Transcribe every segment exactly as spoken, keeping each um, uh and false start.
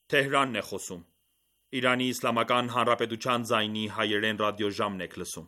Թեհրանն է խոսում։ Իրանի Իսլամական Հանրապետության ձայնի հայերեն ռադիոժամն եք լսում։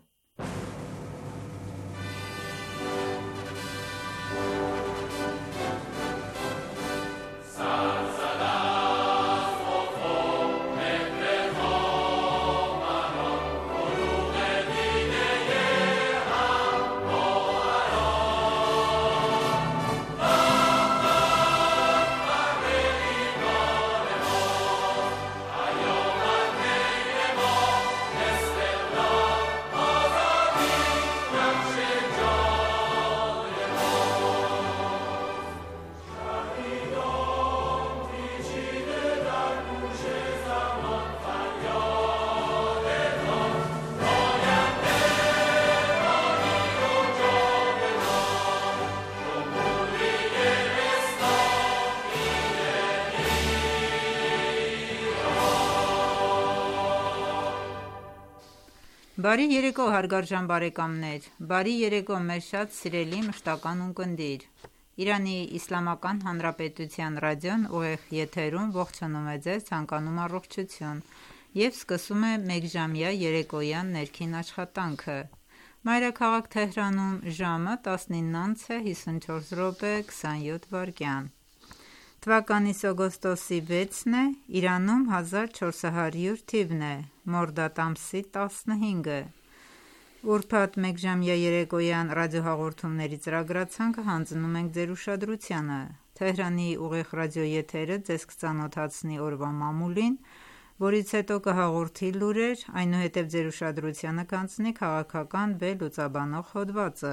Բարի երեկո հարգարժան բարեկամներ, բարի երեկո մեր շատ սիրելի մշտական ունկնդիր: Իրանի Իսլամական Հանրապետության ռադիոն ուղիղ եթերում ողջունում է ձեզ, ցանկանում առողջություն և սկսում է մեկժամյա երեկոյան ներքին աշխատանքը: Մայրաքաղաք Թեհրանում ժամը տասնինը անց է հիսունչորս րոպե քսանյոթ վայրկյան: Թվականի օգոստոսի վեցն է, Իրանում հազար չորս հարյուր թիվն է, մորդադ ամսի տասնհինգը: Ուրբաթ մեկժամյա երեկոյան ռադիոհաղորդումների ծրագրացանկը հանձնում ենք ձեր ուշադրությանը: Թեհրանի ուղիղ ռադիոեթերը ձեզ կծանոթացնի օրվա մամուլին, որից հետո կհաղորդի լուրեր, այնուհետև ձեր ուշադրությանը կանցնի քաղաքական վերլուծաբանող հոդվածը: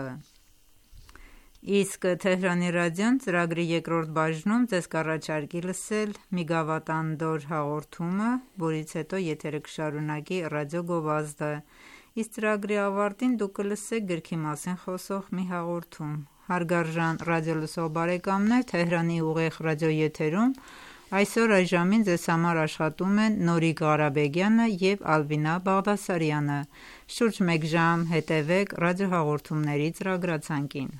Իսկ Թեհրանի ռադիոն ծրագրի երկրորդ բաժնում ձեզ կառաջարկի լսել մի գավաթանդոր հաղորդումը, որից հետո եթերը կշարունակի ռադիո գովազդը, իսկ ծրագրի ավարտին դուք կլսեք գրքի մասին խոսող մի հաղորդում: Հարգարժան ռադիոլսող բարեկամներ, Թեհրանի ուղիղ ռադիոեթերում այսօր այժմին ձեզ համար աշխատում են Նորիկ Ղարաբեգյանը և Ալվինա Բաղդասարյանը: Շուրջ մեկ ժամ հետևեք ռադիոհաղորդումների ծրագրացանկին: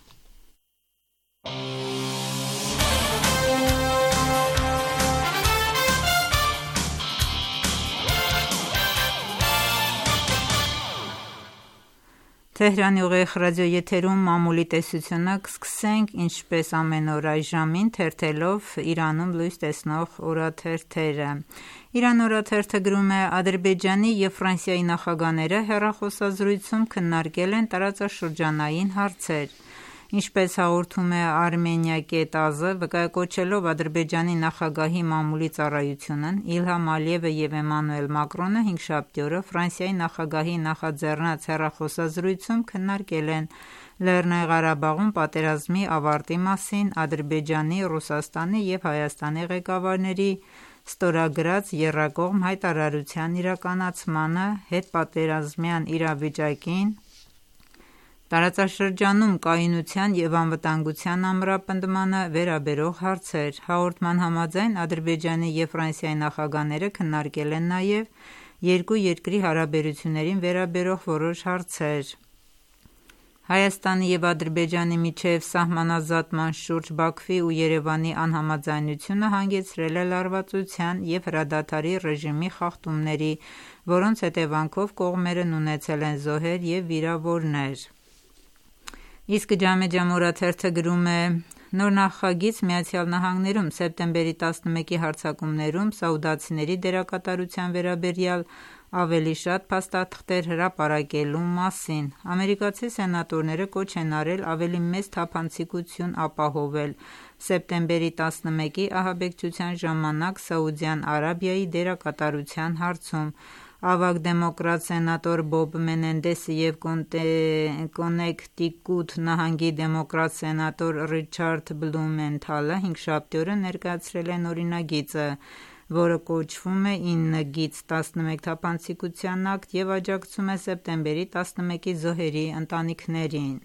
Թեհրանի ուղիղ ռադիոեթերում մամուլի տեսությունը կսկսենք ինչպես ամեն օր այժմին թերթելով Իրանում լույս տեսնող օրաթերթերը: Իրանական օրաթերթը գրում է. «Ադրբեջանի և Ֆրանսիայի նախագահները հեռախոսազրույցում քննարկել են տարածաշրջանային հարցեր»: Ինչպես հաղորդում է Armenia.az-ը, վկայակոչելով Ադրբեջանի նախագահի մամուլի ծառայությունն, Իլհամ Ալիևը և Էմանուել Մակրոնը հինգշաբթի օրը Ֆրանսիայի նախագահի նախաձեռնած հեռախոսազրույցում քննարկել են Լեռնային Ղարաբաղում պատերազմի ավարտի մասին Ադրբեջանի, Ռուսաստանի և Հայաստանի ղեկավարների ստորագրած եռակողմ հայտարարության իրականացմանը, հետպատերազմյան իրավիճակին, տարածաշրջանում կայունության և անվտանգության ամրապնդմանը վերաբերող հարցեր: Հաղորդման համաձայն Ադրբեջանի և Ֆրանսիայի նախագահները քննարկել են նաև երկու երկրի հարաբերություններին վերաբերող որոշ հարցեր: Հայաստանի և Ադրբեջանի միջև սահմանազատման շուրջ Բաքվի ու Երևանի անհամաձայնությունը հանգեցրել է լարվածության և հրադադարի ռեժիմի խախտումների, որոնց հետևանքով կողմերն ունեցել են զոհեր և վիրավորներ: Իսկ Ջամեջամ օրաթերթը գրում է. «Նոր նախագիծ ԱՄՆ-ում սեպտեմբերի տասնմեկի հարձակումներում սաուդացիների դերակատարության վերաբերյալ ավելի շատ փաստաթղթեր հրապարակելու մասին: Ամերիկացի սենատորները կոչ են արել ավելի մեծ թափանցիկություն ապահովել սեպտեմբերի տասնմեկի ահաբեկչության ժամանակ Սաուդյան Արաբիայի դերակատարության հարցում: Ավագ դեմոկրատ սենատոր Բոբ Մենենդեսը և Կոննեկտիկուտ նահանգի դեմոկրատ սենատոր Ռիչարդ Բլումենթալը հինգշաբթի օրը ներկայացրել են օրինագիծը, որը կոչվում է ինը գիծ տասնմեկ թափանցիկության ակտ և աջակցում է սեպտեմբերի տասնմեկի զոհերի ընտանիքներին: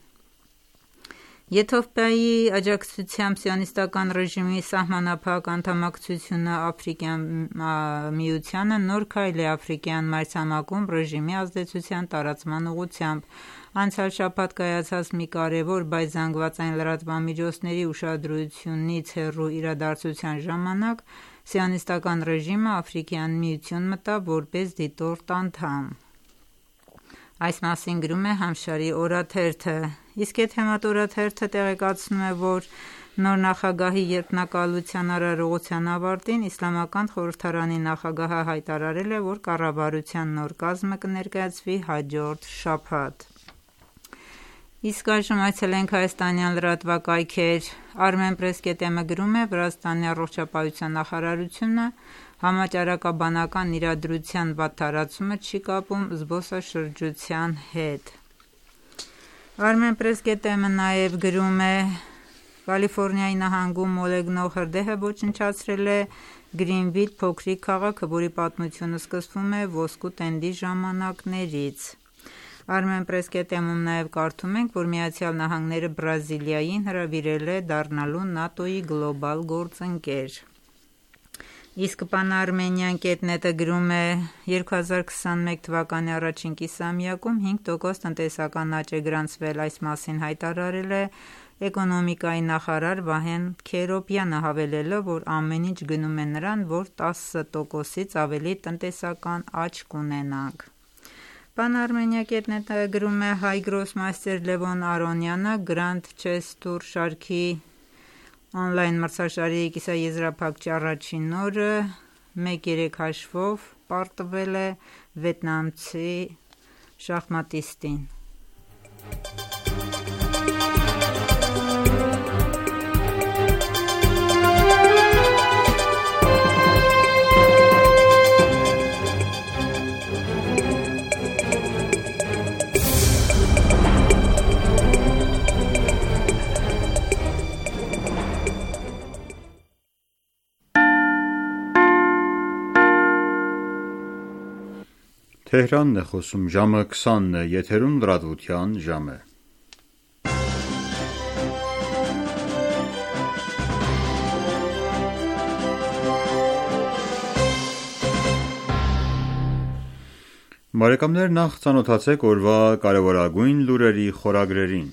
Եթովպիայի աջակցությամբ Սիոնիստական ռեժիմի սահմանափակ անդամակցությունը Աֆրիկյան միությանը նոր քայլ է Աֆրիկյան մայրցամաքում ռեժիմի ազդեցության տարածման ուղղությամբ: Անցյալ շաբաթ կայացած մի կարևոր, բայց զանգվածային լրատվամիջոցների ուշադրությունից հեռու իրադարձության ժամանակ Սիոնիստական ռեժիմը Աֆրիկյան միություն մտավ որպես դիտորդ անդամ։ Այս մասին գրում է Համշարի օրաթերթը, իսկ Եթեմատ օրաթերթը տեղեկացնում է, որ նոր նախագահի երդմնակալության արարողության ավարտին Իսլամական խորհրդարանի նախագահը հայտարարել է, որ կառավարության նոր կազմը կներկայացվի հաջորդ շաբաթ։ Իսկ այժմ այցելենք հայաստանյան լրատվակայքեր։ Armenpress.am-ը գրում է, Վրաստանի առողջապահության նախարարությունը համաճարակաբանական իրադրության վատթարացումը չի կապում զբոսաշրջության հետ։ Armenpress.am-ը նաև գրում է, Կալիֆորնիայի նահանգում մոլեգնող հրդեհը ոչնչացրել է Գրինվիլ փոքրիկ քաղաքը, որի պատմությունը սկսվում է ոսկու տենդի ժամանակներից։ Armenpress.am-ում նաև կարդում ենք, որ Միացյալ Նահանգները Բրազիլիային հրավիրել է դառնալու ՆԱՏՕ-ի գլոբալ գործընկեր։ Իսկ Pan-Armenian.net-ը գրում է, երկու հազար քսանմեկ թվականի առաջին կիսամյակում հինգ տոկոս տնտեսական աճ է գրանցվել, այս մասին հայտարարել է էկոնոմիկայի նախարար Վահեն Քերոբյանը, հավելելով, որ ամեն ինչ գնում է նրան, որ տասը տոկոսից ավելի տնտեսական աճ կունենանք։ Pan-Armenia.net-ը գրում է, հայ գրոսմայստեր Լևոն Արոնյանը Grand Chess Tour շարքի օնլայն մրցաշարի կիսաեզրափակչի առաջին օրը մեկ երեք հաշվով պարտվել է վիետնամցի շախմատիստին։ Թեհրանն է խոսում, ժամը քսանն է, եթերում լրատվության ժամ է։ Բարեկամներ, նախ ծանոթացեք օրվա կարևորագույն լուրերի խորագրերին։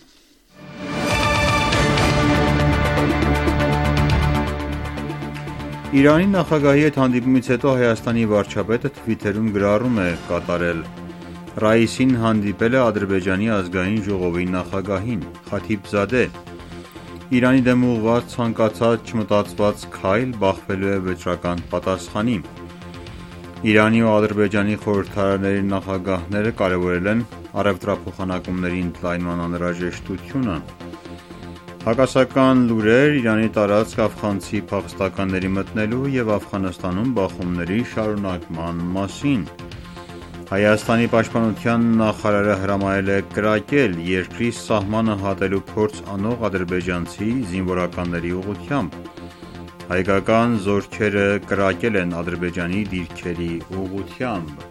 Իրանի նախագահի հետ հանդիպումից հետո Հայաստանի վարչապետը Թվիթերում գրառում է կատարել։ Ռայիսին հանդիպել է Ադրբեջանի ազգային ժողովի նախագահին, Խաթիբզադե։ Իրանի դեմ ուղղված ցանկացած չմտածված քայլ բախվելու է վճռական պատասխանի։ Իրանի ու Ադրբեջանի խորհրդարանների նախագահները կարևորել են առևտրափոխանակումների ընդլայնման անհրաժեշտությունը։ Հակասական լուրեր Իրանի տարածք աֆղանցի փախստականների մտնելու և Աֆղանստանում բախումների շարունակման մասին։ Հայաստանի պաշտպանության նախարարը հրամայել է կրակել երկրի սահմանը հատելու փորձ անող ադրբեջանցի զինվորականների ուղղությամբ։ Հայկական զորքերը կրակել են Ադրբեջանի դիրքերի ուղղությամբ։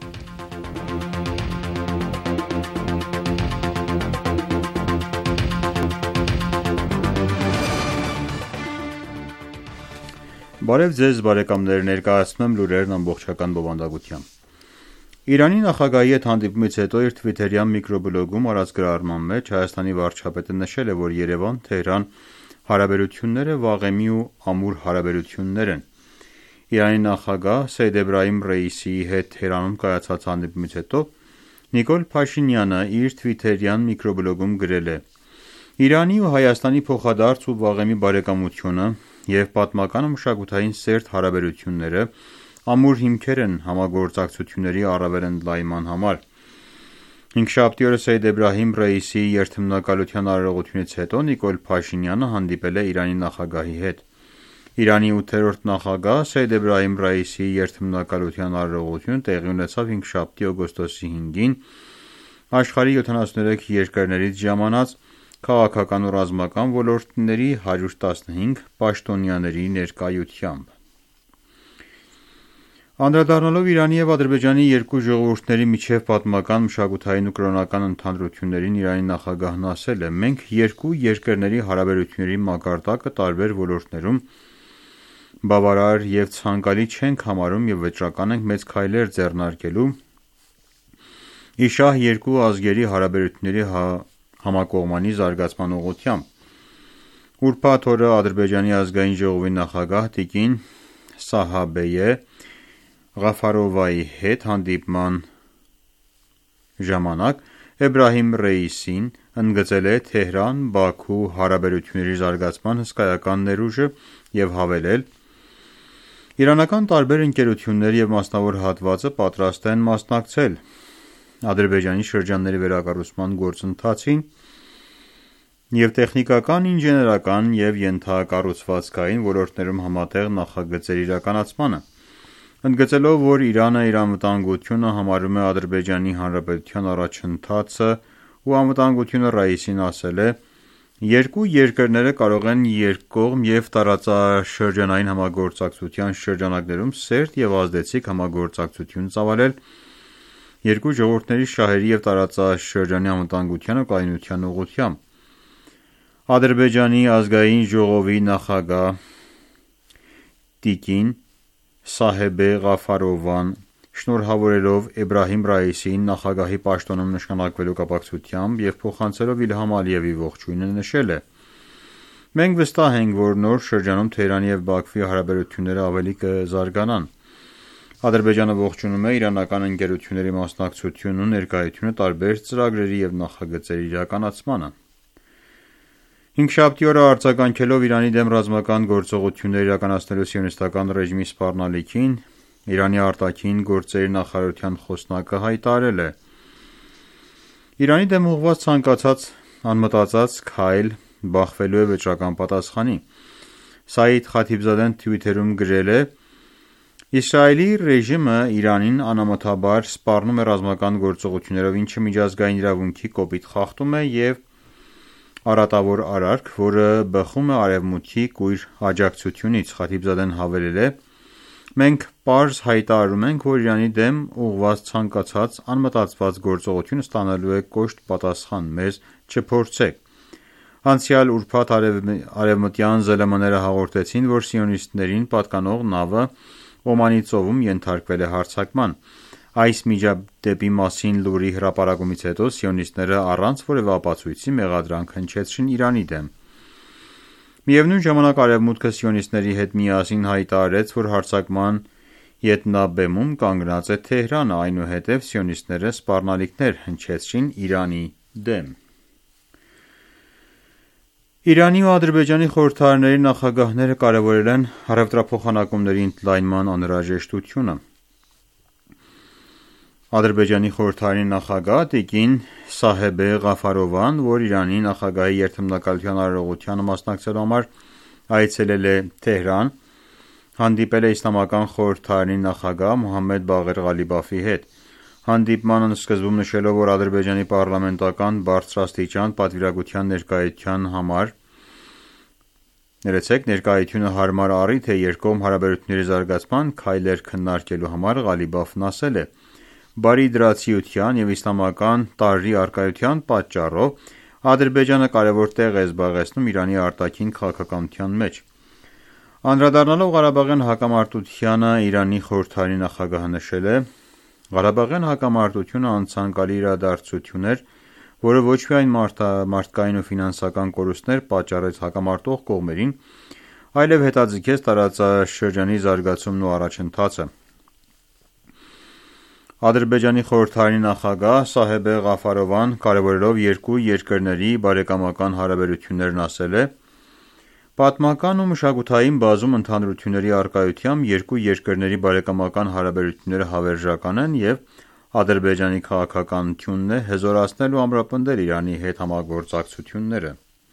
Բարև ձեզ բարեկամներ, ներկայացնում եմ լուրերն ամբողջական բովանդակությամբ։ Իրանի նախագահի հետ հանդիպումից հետո իր թվիթերյան միկրոբլոգում արած գրառման մեջ Հայաստանի վարչապետը նշել է, որ Երևան-Թեհրան հարաբերությունները վաղեմի ու ամուր հարաբերություններ են։ Իրանի նախագահ Սեյեդ Էբրահիմ Ռեյիսիի հետ Թեհրանում կայացած հանդիպումից հետո Նիկոլ Փաշինյանը իր թվիթերյան միկրոբլոգում գրել է. Իրանի ու Հայաստանի փոխադարձ ու վաղեմի բարեկամությունը և պատմական ու մշակութային սերտ հարաբերությունները ամուր հիմքեր են համագործակցությունների առավել ընդլայնման համար։ Հինգշաբթի օրը Սեյեդ Էբրահիմ Ռեյիսիի երդմնակալության արարողությունից հետո Նիկոլ Փաշինյանը հանդիպել է Իրանի նախագահի հետ։ Իրանի ութերորդ նախագահ Սեյեդ Էբրահիմ Ռեյիսիի երդմնակալության արարողությունը տեղի ունեցավ հինգշաբթի օգոստոսի հինգին աշխարհի յոթանասուներեք երկրներից ժամանած քաղաքական ու ռազմական ոլորտների հարյուր տասնհինգ պաշտոնյաների ներկայությամբ։ Անդրադառնալով Իրանի և Ադրբեջանի երկու ժողովուրդների միջև պատմական, մշակութային ու կրոնական ընդհանրություններին Իրանի նախագահն ասել է. «Մենք երկու երկրների հարաբերությունների մակարդակը տարբեր ոլորտներում բավարար և ցանկալի չենք համարում և վճռական ենք մեծ քայլեր ձեռնարկելու ի շահ երկու ազգերի հարաբերությունների համակողմանի զարգացման ուղղությամբ»։ Ուրբաթ օրը Ադրբեջանի ազգային ժողովի նախագահ տիկին Սահաբեյե Ղաֆարովայի հետ հանդիպման ժամանակ Էբրահիմ Ռեյիսին ընդգծել է Թեհրան-Բաքու հարաբերությունների զարգացման հսկայական ներուժը և հավելել. «Իրանական տարբեր ընկերություններ և մասնավոր հատվածը պատրաստ են մասնակցել Ադրբեջանի շրջանների վերակառուցման գործընթացին և տեխնիկական, ինժեներական և ենթակառուցվածքային ոլորտներում համատեղ նախագծերի իրականացմանը»: Ընդգծելով, որ Իրանը իր անվտանգությունը համարում է Ադրբեջանի Հանրապետության առաջընթացը ու անվտանգությունը, Ռայիսին ասել է. «Երկու երկրները կարող են երկկողմ և տարածաշրջանային համագործակցության շրջանակներում սերտ և ազդեցիկ համագործակցություն ծավալել երկու ժողովուրդների շահերի և տարածաշրջանի անվտանգության ու կայունության ուղղությամբ»: Ադրբեջանի Ազգային ժողովի նախագահ տիկին Սահեբե Ղաֆարովան շնորհավորելով Էբրահիմ Ռայիսիին նախագահի պաշտոնում նշանակվելու կապակցությամբ և փոխանցելով Իլհամ Ալիևի ողջույնը, նշել է. «Մենք վստահ ենք, որ նոր շրջանում Թեհրանի և Բաքվի հարաբերությունները ավելի կզարգանան»: Ադրբեջանը ողջունում է իրանական ընկերությունների մասնակցությունն ու ներկայությունը տարբեր ծրագրերի և նախագծերի իրականացմանը: Հինգշաբթի օրը արձագանքելով Իրանի դեմ ռազմական գործողություններ իրականացնելու Սիոնիստական ռեժիմի սպառնալիքին, Իրանի արտաքին գործերի նախարարության խոսնակը հայտարարել է. «Իրանի դեմ ուղղված ցանկացած անմտածած քայլ բախվելու է վճռական պատասխանի»: Սաիդ Խաթիբզադեն թվիթերում գրել է. «Իսրայելի ռեժիմը Իրանին անամոթաբար սպառնում է ռազմական գործողություններով, ինչը միջազգային իրավունքի կոպիտ խախտում է և արատավոր արարք, որը բխում է Արևմուտքի կույր աջակցությունից»: Խաթիբզադեն հավելել է. «Մենք պարզ հայտարարում ենք, որ Իրանի դեմ ուղղված ցանկացած անմտածված գործողություն ստանալու է կոշտ պատասխան: Մեզ չփորձեք»: Անցյալ ուրբաթ արևմտյան ԶԼՄ-ները հաղորդեցին, որ սիոնիստներին պատկանող նավը Օմանի ծովում ենթարկվել է հարձակման: Այս միջադեպի մասին լուրի հրապարակումից հետո սիոնիստները առանց որևէ ապացույցի մեղադրանք հնչեցրին Իրանի դեմ: Միևնույն ժամանակ Արևմուտքը սիոնիստների հետ միասին հայտարարեց, որ հարձակման ետնաբեմում կանգնած է Թեհրանը: Այնուհետև սիոնիստները սպառնալիքներ հնչեցրին Իրանի դեմ: Իրանի ու Ադրբեջանի խորհրդարանների նախագահները կարևորել են առևտրափոխանակումների ընդլայնման անհրաժեշտությունը: Ադրբեջանի խորհրդարանի նախագահ տիկին Սահեբե Ղաֆարովան, որ Իրանի նախագահի երթմնակալության արարողությանը մասնակցելու համար այցելել է Թեհրան, հանդիպել է Իսլամական խորհրդարանի նախագահ Մոհամմեդ Բաղեր Ղալիբաֆի հետ: Հանդիպման սկզբում նշելով, որ Ադրբեջանի պառլամենտական բարձրաստիճան պատվիրակության ներկայությունը հարմար առիթ է երկկողմ հարաբերությունների զարգացման քայլեր քննարկելու համար, Ղալիբաֆն ասել է. «Բարիդրացիության և իսլամական տարրի առկայության պատճառով Ադրբեջանը կարևոր տեղ է զբաղեցնում Իրանի արտաքին քաղաքականության մեջ»: Անդրադառնալով Ղարաբաղյան հակամարտությանը Իրանի խորհրդարանի նախագահը նշել է. «Ղարաբաղյան հակամարտությունը անցանկալի իրադարձություն էր, որը ոչ միայն մարդկային ու ֆինանսական կորուստներ պատճառեց հակամարտող կողմերին, այլև հետաձգեց տարածաշրջանի զարգացումն ու առաջընթացը»: Ադրբեջանի խորհրդարանի նախագահ Սահեբե Ղաֆարովան կարևորելով երկու երկրների բարեկամական հարաբերություններն ասել է. «Պատմական ու մշակութային բազում ընդհանրությունների առկայությամբ երկու երկրների բարեկամական հարաբերությունները հավերժական են և Ադրբեջանի քաղաքականությունն է հզորացնել ու ամրապնդել Իրանի հետ համագործակցությունները»: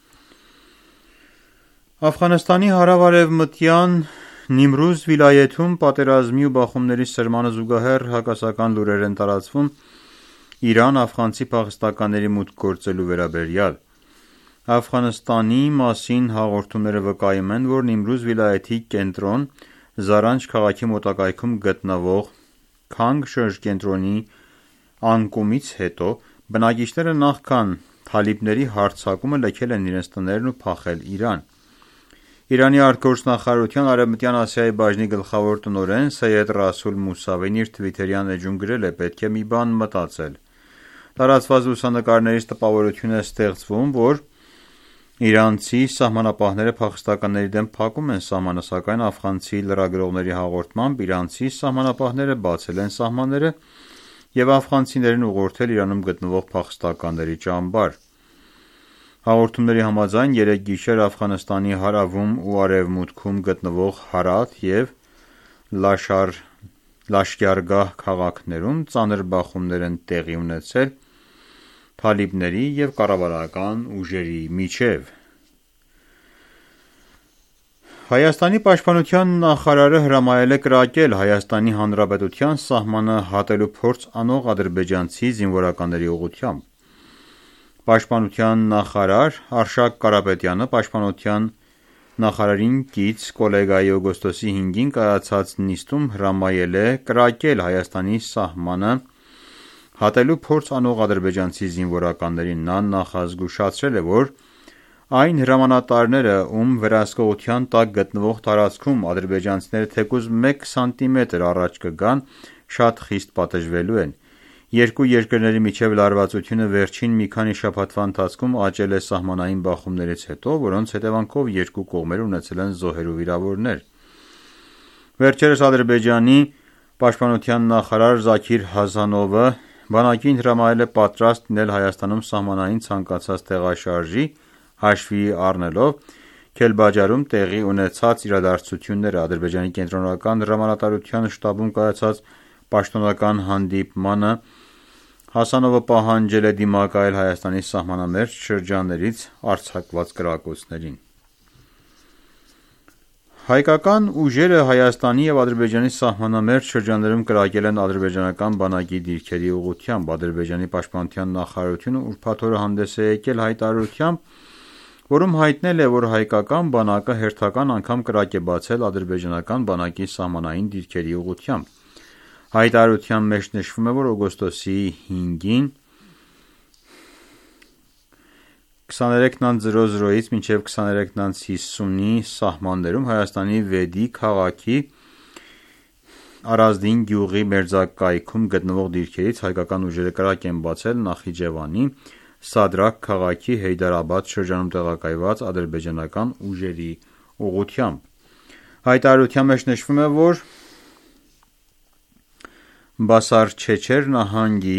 Աֆղանստանի հարավ-արևմտյան Նիմրուզ վիլայեթում պատերազմի ու բախումների սրմանը զուգահեռ հակասական լուրեր են տարածվում Իրան աֆղանցի փախստականների մուտք գործելու վերաբերյալ: Աֆղանստանի մասին հաղորդումները վկայում են, որ Նիմրուզ վիլայեթի կենտրոն Զարանջ քաղաքի մոտակայքում գտնվող Քանգ շրջկենտրոնի անկումից հետո բնակիչները նախքան թալիբների հարձակումը լքել են իրենց տներն ու փախել Իրան: Իրանի արտգործնախարարության Արևմտյան Ասիայի բաժնի գլխավոր տնօրեն Սեյեդ Ռասուլ Մուսավին իր թվիթերյան էջում գրել է. «Պետք է մի բան մտածել: Տարածված լուսանկարներից տպավորություն է ստեղծվում, որ Իրանցի սահմանապահները փախստականների դեմ փակում են սահմանը, սակայն աֆղանցի լրագրողների հաղորդմամբ իրանցի սահմանապահները բացել են սահմանները և աֆղանցիներին ուղղորդել Իրանում գտնվող փախստականների ճամբար։ Հաղորդումների համաձայն երեկ գիշեր Աֆղանստանի հարավում ու արևմուտքում գտնվող Հարաթ և Լաշկարգահ քաղաքներում ծանր բախումներ են տեղի ունեցել թալիբների և կառավարական ուժերի միջև։ Հայաստանի պաշտպանության նախարարը հրամայել է կրակել Հայաստանի Հանրապետության սահմանը հատելու փորձ անող ադրբեջանցի զինվորականների ուղղությամբ։ Պաշտպանության նախարար Արշակ Կարապետյանը պաշտպանության նախարարին կից կոլեգայի օգոստոսի հինգին կայացած նիստում հրամայել է կրակել Հայաստանի սահմանը հատելու փորձ անող ադրբեջանցի զինվորականներին։ Նա նախազգուշացրել է, որ այն հրամանատարները, ում վերահսկողության տակ գտնվող տարածքում ադրբեջանցիները թեկուզ մեկ սանտիմետր առաջ կգան, շատ խիստ պատժվելու են։ Երկու երկրների միջև լարվածությունը վերջին մի քանի շաբաթվա ընթացքում աճել է սահմանային բախումներից հետո, որոնց հետևանքով երկու կողմերը ունեցել են զոհեր ու վիրավորներ։ Վերջերս Ադրբեջանի պաշտպանության նախարար Զաքիր Հասանովը բանակին հրամայել է պատրաստ լինել Հայաստանում սահմանային ցանկացած տեղաշարժի, հաշվի առնելով Քելբաջարում տեղի ունեցած իրադարձությունները։ Ադրբեջանի կենտրոնական հրամանատարության շտաբում կայացած պաշտոնական հանդիպմանը Հասանովը պահանջել է դիմակայել Հայաստանի սահմանամերձ շրջաններից արձակված կրակոցներին։ Հայկական ուժերը Հայաստանի և Ադրբեջանի սահմանամերձ շրջաններում կրակել են ադրբեջանական բանակի դիրքերի ուղղությամբ։ Ադրբեջանի պաշտպանության նախարարությունը ուրբաթ օրը հանդես է եկել հայտարարությամբ, որում հայտնել է, որ հայկական բանակը հերթական անգամ կրակ է բացել ադրբեջանական բանակի սահմանային դիրքերի ուղղությամբ։ Հայտարարության մեջ նշվում է, որ օգոստոսի հինգին քսաներեքից մինչև քսաներեքից հիսունի սահմաններում Հայաստանի Վեդի քաղաքի Արազդին գյուղի մերձակայքում գտնվող դիրքերից հայկական ուժերը կրակ են բացել Նախիջևանի Սադրակ քաղաքի Հեյդարաբադ շրջանում տեղակայված ադրբեջանական ուժերի ուղղությամբ։ Հայտարարության մեջ նշվում է, որ Բասարչեչեր նահանգի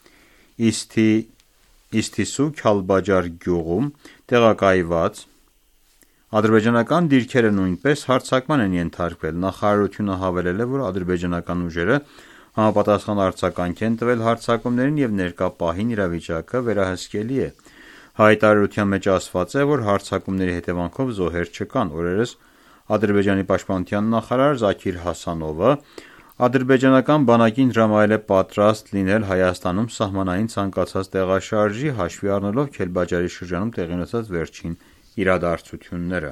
Իսթիսու Քալբաջար գյուղում տեղակայված ադրբեջանական դիրքերը նույնպես հարձակման են ենթարկվել։ Նախարարությունը հավելել է, որ ադրբեջանական ուժերը համապատասխան արձագանք են տվել հարձակումներին և ներկա պահին իրավիճակը վերահսկելի է։ Հայտարարության մեջ ասված է, որ հարձակումների հետևանքով զոհեր չկան։ Օրերս Ադրբեջանի պաշտպանության նախարար Զաքիր Հասանովը ադրբեջանական բանակին հրամայել է պատրաստ լինել Հայաստանում սահմանային ցանկացած տեղաշարժի, հաշվի առնելով Քելբաջարի շրջանում տեղի ունեցած վերջին իրադարձությունները։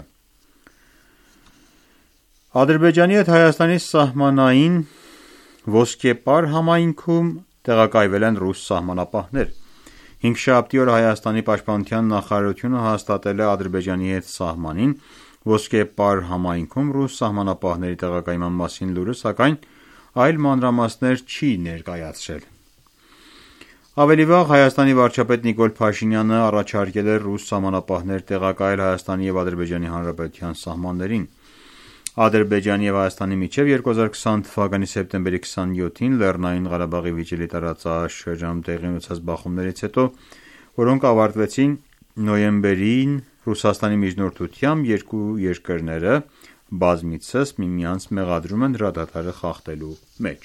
Ադրբեջանի հետ Հայաստանի սահմանային Ոսկեպար համայնքում տեղակայվել են ռուս սահմանապահներ։ Հինգշաբթի օրը Հայաստանի պաշտպանության նախարարությունը հաստատել է Ադրբեջանի հետ սահմանին Ոսկեպար համայնքում ռուս սահմանապահների տեղակայման մասին լուրը, սակայն այլ մանրամասներ չի ներկայացրել։ Ավելի վաղ Հայաստանի վարչապետ Նիկոլ Փաշինյանը առաջարկել էր ռուս սահմանապահներ տեղակայել Հայաստանի և Ադրբեջանի Հանրապետության սահմաններին։ Ադրբեջանի և Հայաստանի միջև երկու հազար քսան թվականի սեպտեմբերի քսանյոթին Լեռնային Ղարաբաղի վիճելի տարածաշրջանում տեղի ունեցած բախումներից հետո, որոնք ավարտվեցին նոյեմբերին Ռուսաստանի միջնորդությամբ, երկու երկրները բազմիցս միմյանց մեղադրում են հրադադարը խախտելու մեջ։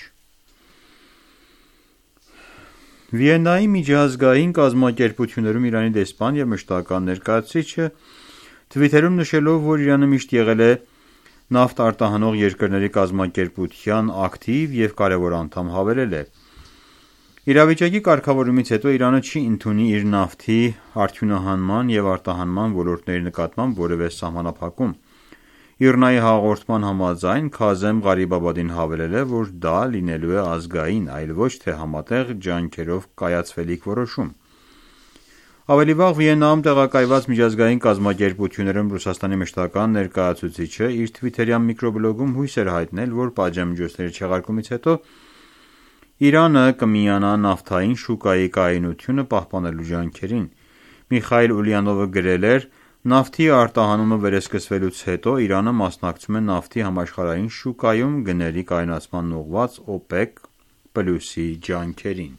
Վիեննայի միջազգային կազմակերպություններում Իրանի դեսպան և մշտական ներկայացուցիչը Թվիթերում նշելով, որ Իրանը միշտ եղել է նավթ արտահանող երկրների կազմակերպության ակտիվ և կարևոր անդամ, հավելել է. Իրավիճակի կարգավորումից հետո Իրանը չի ընդունի իր նավթի արդյունահանման և արտահանման ոլորտների նկատմամբ որևէ սահմանափակում։ ԻՌՆԱ-ի հաղորդման համաձայն Քազեմ Ղարիբաբադին հավելել է, որ դա լինելու է ազգային, այլ ոչ թե համատեղ ջանքերով կայացվելիք որոշում։ Ավելի վաղ Վիեննայում տեղակայված միջազգային կազմակերպություններում Ռուսաստանի մշտական ներկայացուցիչը իր թվիթերյան միկրոբլոգում հույս էր հայտնել, որ պատժամիջոցների չեղարկումից հետո Իրանը կմիանա նավթային շուկայի կայունությունը պահպանելու ջանքերին։ Միխայիլ Ուլյանովը գրել էր. Նավթի արտահանումը վերեսկսվելուց հետո Իրանը մասնակցում է նավթի համաշխարհային շուկայում գների կայունացման ուղղված օպեկ պլյուսի ջանքերին։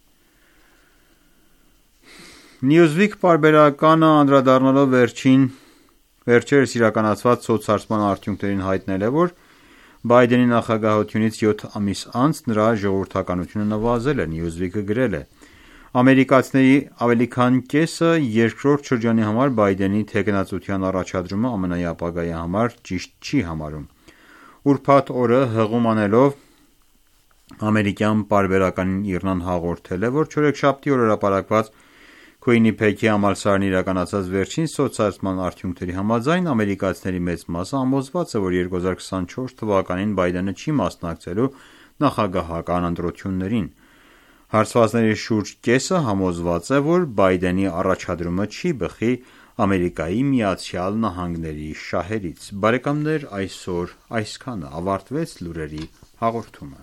Newsweek պարբերականը անդրադառնալով վերջին վերջերս իրականացված սոցհարցման արդյունքներին հայտնել է, որ Բայդենի նախագահությունից յոթ ամիս անց նրա ժողովրդականությունը նվազել է։ Newsweek-ը գրել է. Ամերիկացիների ավելի քան կեսը երկրորդ շրջանի համար Բայդենի թեկնածության առաջադրումը ԱՄՆ-ի ապագայի համար ճիշտ չի համարում։ Ուրբաթ օրը հղում անելով ամերիկյան պարբերականին ԻՌՆ-ն հաղորդել է, որ չորեքշաբթի օր հրապարակված Քուինիփեքի համալսարանի իրականացած վերջին սոցհարցման արդյունքների համաձայն ամերիկացիների մեծ մասը համոզված է, որ երկու հազար քսանչորս թվականին Բայդենը չի մասնակցելու նախագահական ընտրություններին։ Հարցվածների շուրջ կեսը համոզված է, որ Բայդենի առաջադրումը չի բխի Ամերիկայի Միացյալ Նահանգների շահերից։ Բարեկամներ, այսօր այսքանը, ավարտվեց լուրերի հաղորդումը։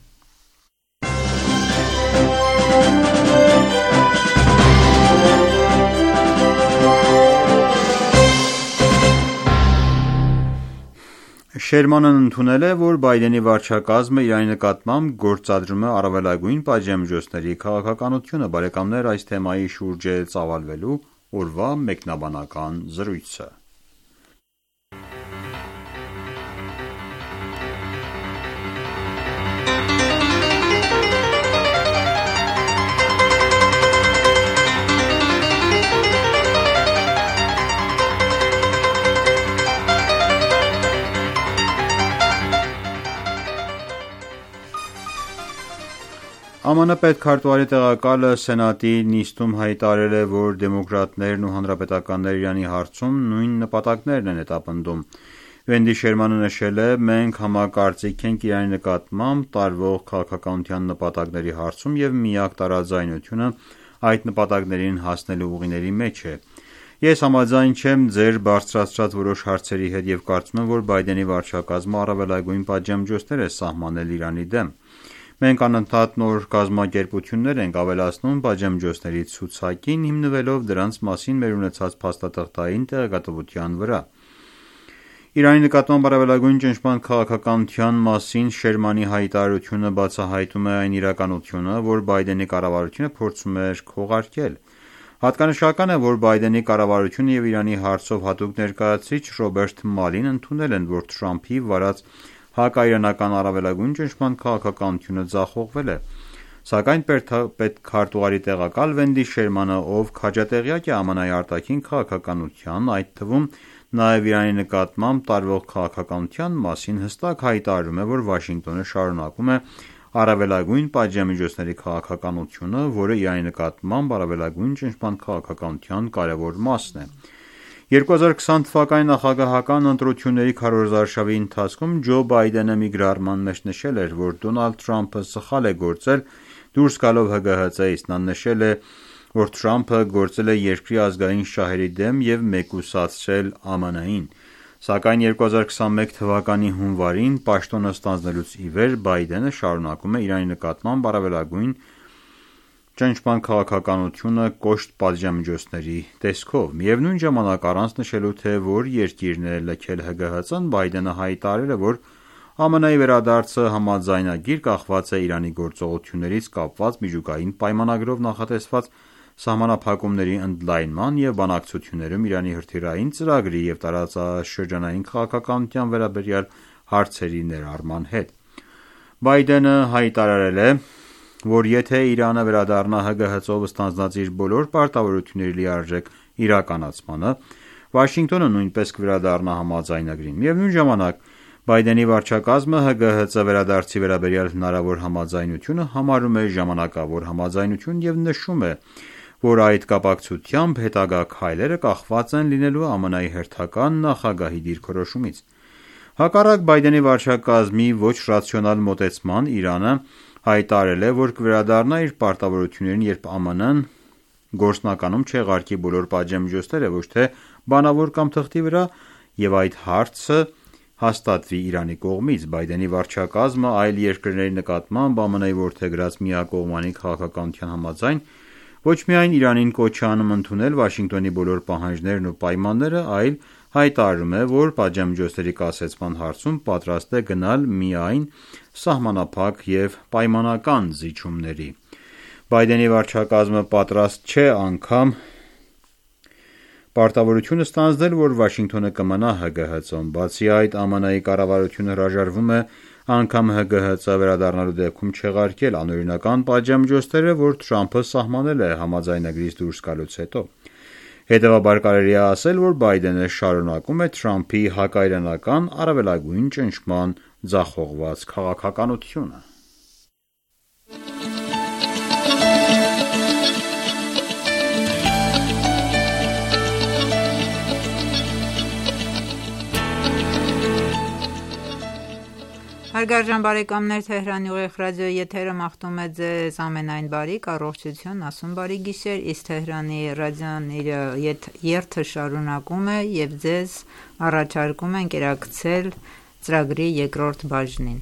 Շերմանն ընդունել է, որ Բայդենի վարչակազմը Իրանի նկատմամբ գործադրում է առավելագույն պատժամիջոցների քաղաքականությունը։ Բարեկամներ, այս թեմայի շուրջ է ծավալվելու օրվա մեկնաբանական զրույցը։ ԱՄՆ պետքարտուղարի տեղակալը Սենատի նիստում հայտարարել է, որ դեմոկրատներն ու հանրապետականները Իրանի հարցում նույն նպատակներն են հետապնդում։ Վենդի Շերմանը նշել է. «Մենք համակարծիք ենք Իրանի նկատմամբ տարվող քաղաքականության նպատակների հարցում և միակ տարաձայնությունը այդ նպատակներին հասնելու ուղիների մեջ է։ Ես համաձայն չեմ ձեր բարձրացրած որոշ հարցերի հետ և կարծում եմ, որ Բայդենի վարչակազմը առավելագույն պատժամիջոցներ է սահմանել Իրանի դեմ։ Մենք անընդհատ նոր կազմակերպություններ ենք ավելացնում պատժամիջոցների ցուցակին, հիմնվելով դրանց մասին մեր ունեցած փաստաթղթային տեղեկատվության վրա»։ Իրանի նկատմամբ առավելագույն ճնշման քաղաքականության մասին Շերմանի հայտարարությունը բացահայտում է այն իրականությունը, որ Բայդենի կառավարությունը փորձում էր քողարկել։ Հատկանշական է, որ Բայդենի կառավարությունը և Իրանի հարցով հատուկ ներկայացուցիչ Ռոբերտ Մալին ընդունել են, որ Թրամփի վարած հակաիրանական առավելագույն ճնշման քաղաքականությունը ձախողվել է։ Սակայն պետքարտուղարի տեղակալ Վենդի Շերմանը, ով քաջատեղյակ է ԱՄՆ-ի արտաքին քաղաքականության, այդ թվում նաև Իրանի նկատմամբ տարվող քաղաքականության մասին, հստակ հայտարարում է, որ Վաշինգտոնը շարունակում է առավելագույն պատժամիջոցների քաղաքականությունը, որը Իրանի նկատմամբ առավելագույն ճնշման քաղաքականության կարևոր մասն է։ երկու հազար քսան թվականի նախագահական ընտրությունների քարոզարշավի ընթացքում Ջո Բայդենը մի գրառման մեջ նշել էր, որ Դոնալդ Թրամփը սխալ է գործել դուրս գալով Հ Գ Հ Ծ-ից։ Նա նշել է, որ Թրամփը գործել է երկրի ազգային շահերի դեմ և մեկուսացրել Ամն Ամն-ին։ Սակայն երկու հազար քսանմեկ թվականի հունվարին պաշտոնը ստանձնելուց ի վեր Բայդենը շարունակում է Իրանի նկատմամբ առավելագույն ճնշման քաղաքականությունը կոշտ պատժամիջոցների տեսքով։ Միևնույն ժամանակ, առանց նշելու, թե որ երկիրն է լքել Հ Գ Հ Ծ-ն, Բայդենը հայտարարել է, որ ԱՄՆ-ի վերադարձը համաձայնագիր կախված է Իրանի գործողություններից կապված միջուկային պայմանագրով նախատեսված սահմանափակումների ընդլայնման և բանակցություններում Իրանի հրթիռային ծրագրի և տարածաշրջանային քաղաքականության վերաբերյալ հարցերի ներառման հետ։ Բայդենը հայտարարել է, որ եթե Իրանը վերադառնա Հ Գ Հ Ծ-ով ստանձնած իր բոլոր պարտավորությունների լիարժեք իրականացմանը, Վաշինգտոնը նույնպես կվերադառնա համաձայնագրին։ Միևնույն ժամանակ, Բայդենի վարչակազմը Հ Գ Հ Ծ վերադարձի վերաբերյալ հնարավոր համաձայնությունը համարում է ժամանակավոր համաձայնություն և նշում է, որ այդ կապակցությամբ հետագա քայլերը կախված են լինելու ԱՄՆ-ի հերթական նախագահի դիրքորոշումից։ Հակառակ Բայդենի վարչակազմի ոչ ռացիոնալ մոտեցման, Իրանը հայտարարել է, որ կվերադառնա իր պարտավորություններին, երբ Ամն Ամն-ն գործնականում չեղարկի բոլոր պատժամիջոցները ոչ թե բանավոր կամ թղթի վրա, և այդ հարցը հաստատվի Իրանի կողմից։ Բայդենի վարչակազմը այլ երկրների նկատմամբ ԱՄՆ-ի որդեգրած միակողմանի քաղաքականության համաձայն Ոչ միայն Իրանին կոչ է անում ընդունել Վաշինգտոնի բոլոր պահանջներն ու պայմանները, այլ հայտարարում է, որ պատժամիջոցների կասեցման հարցում պատրաստ է գնալ միայն սահմանափակ և պայմանական զիջումների։ Բայդենի վարչակազմը պատրաստ չէ անգամ պարտավորություն ստանձնել, որ Վաշինգտոնը կմնա Հ Գ Հ Ծ-ում։ Բացի այդ, Ամն Ի կառավարությունը հրաժարվում է անգամ Հ Գ Հ Ծ վերադառնալու դեպքում չեղարկել անօրինական պատժամիջոցները, որ Թրամփը սահմանել է համաձայնագրից դուրս գալուց հետո։ Հետևաբար կարելի է ասել, որ Բայդենը շարունակում է Թրամփի հակաիրանական առավելագույն ճնշման ձախողված քաղաքականությունը։ Հարգարժան բարեկամներ, Թեհրանի ուղիղ ռադիոյի եթերը մաղթում է ձեզ ամենայն բարիք, առողջություն, ասում բարի գիշեր, իսկ Թեհրանի ռադիոն իր երթը շարունակում է և ձեզ առաջարկում է ընկերակցել ծրագրի երկրորդ բաժնին։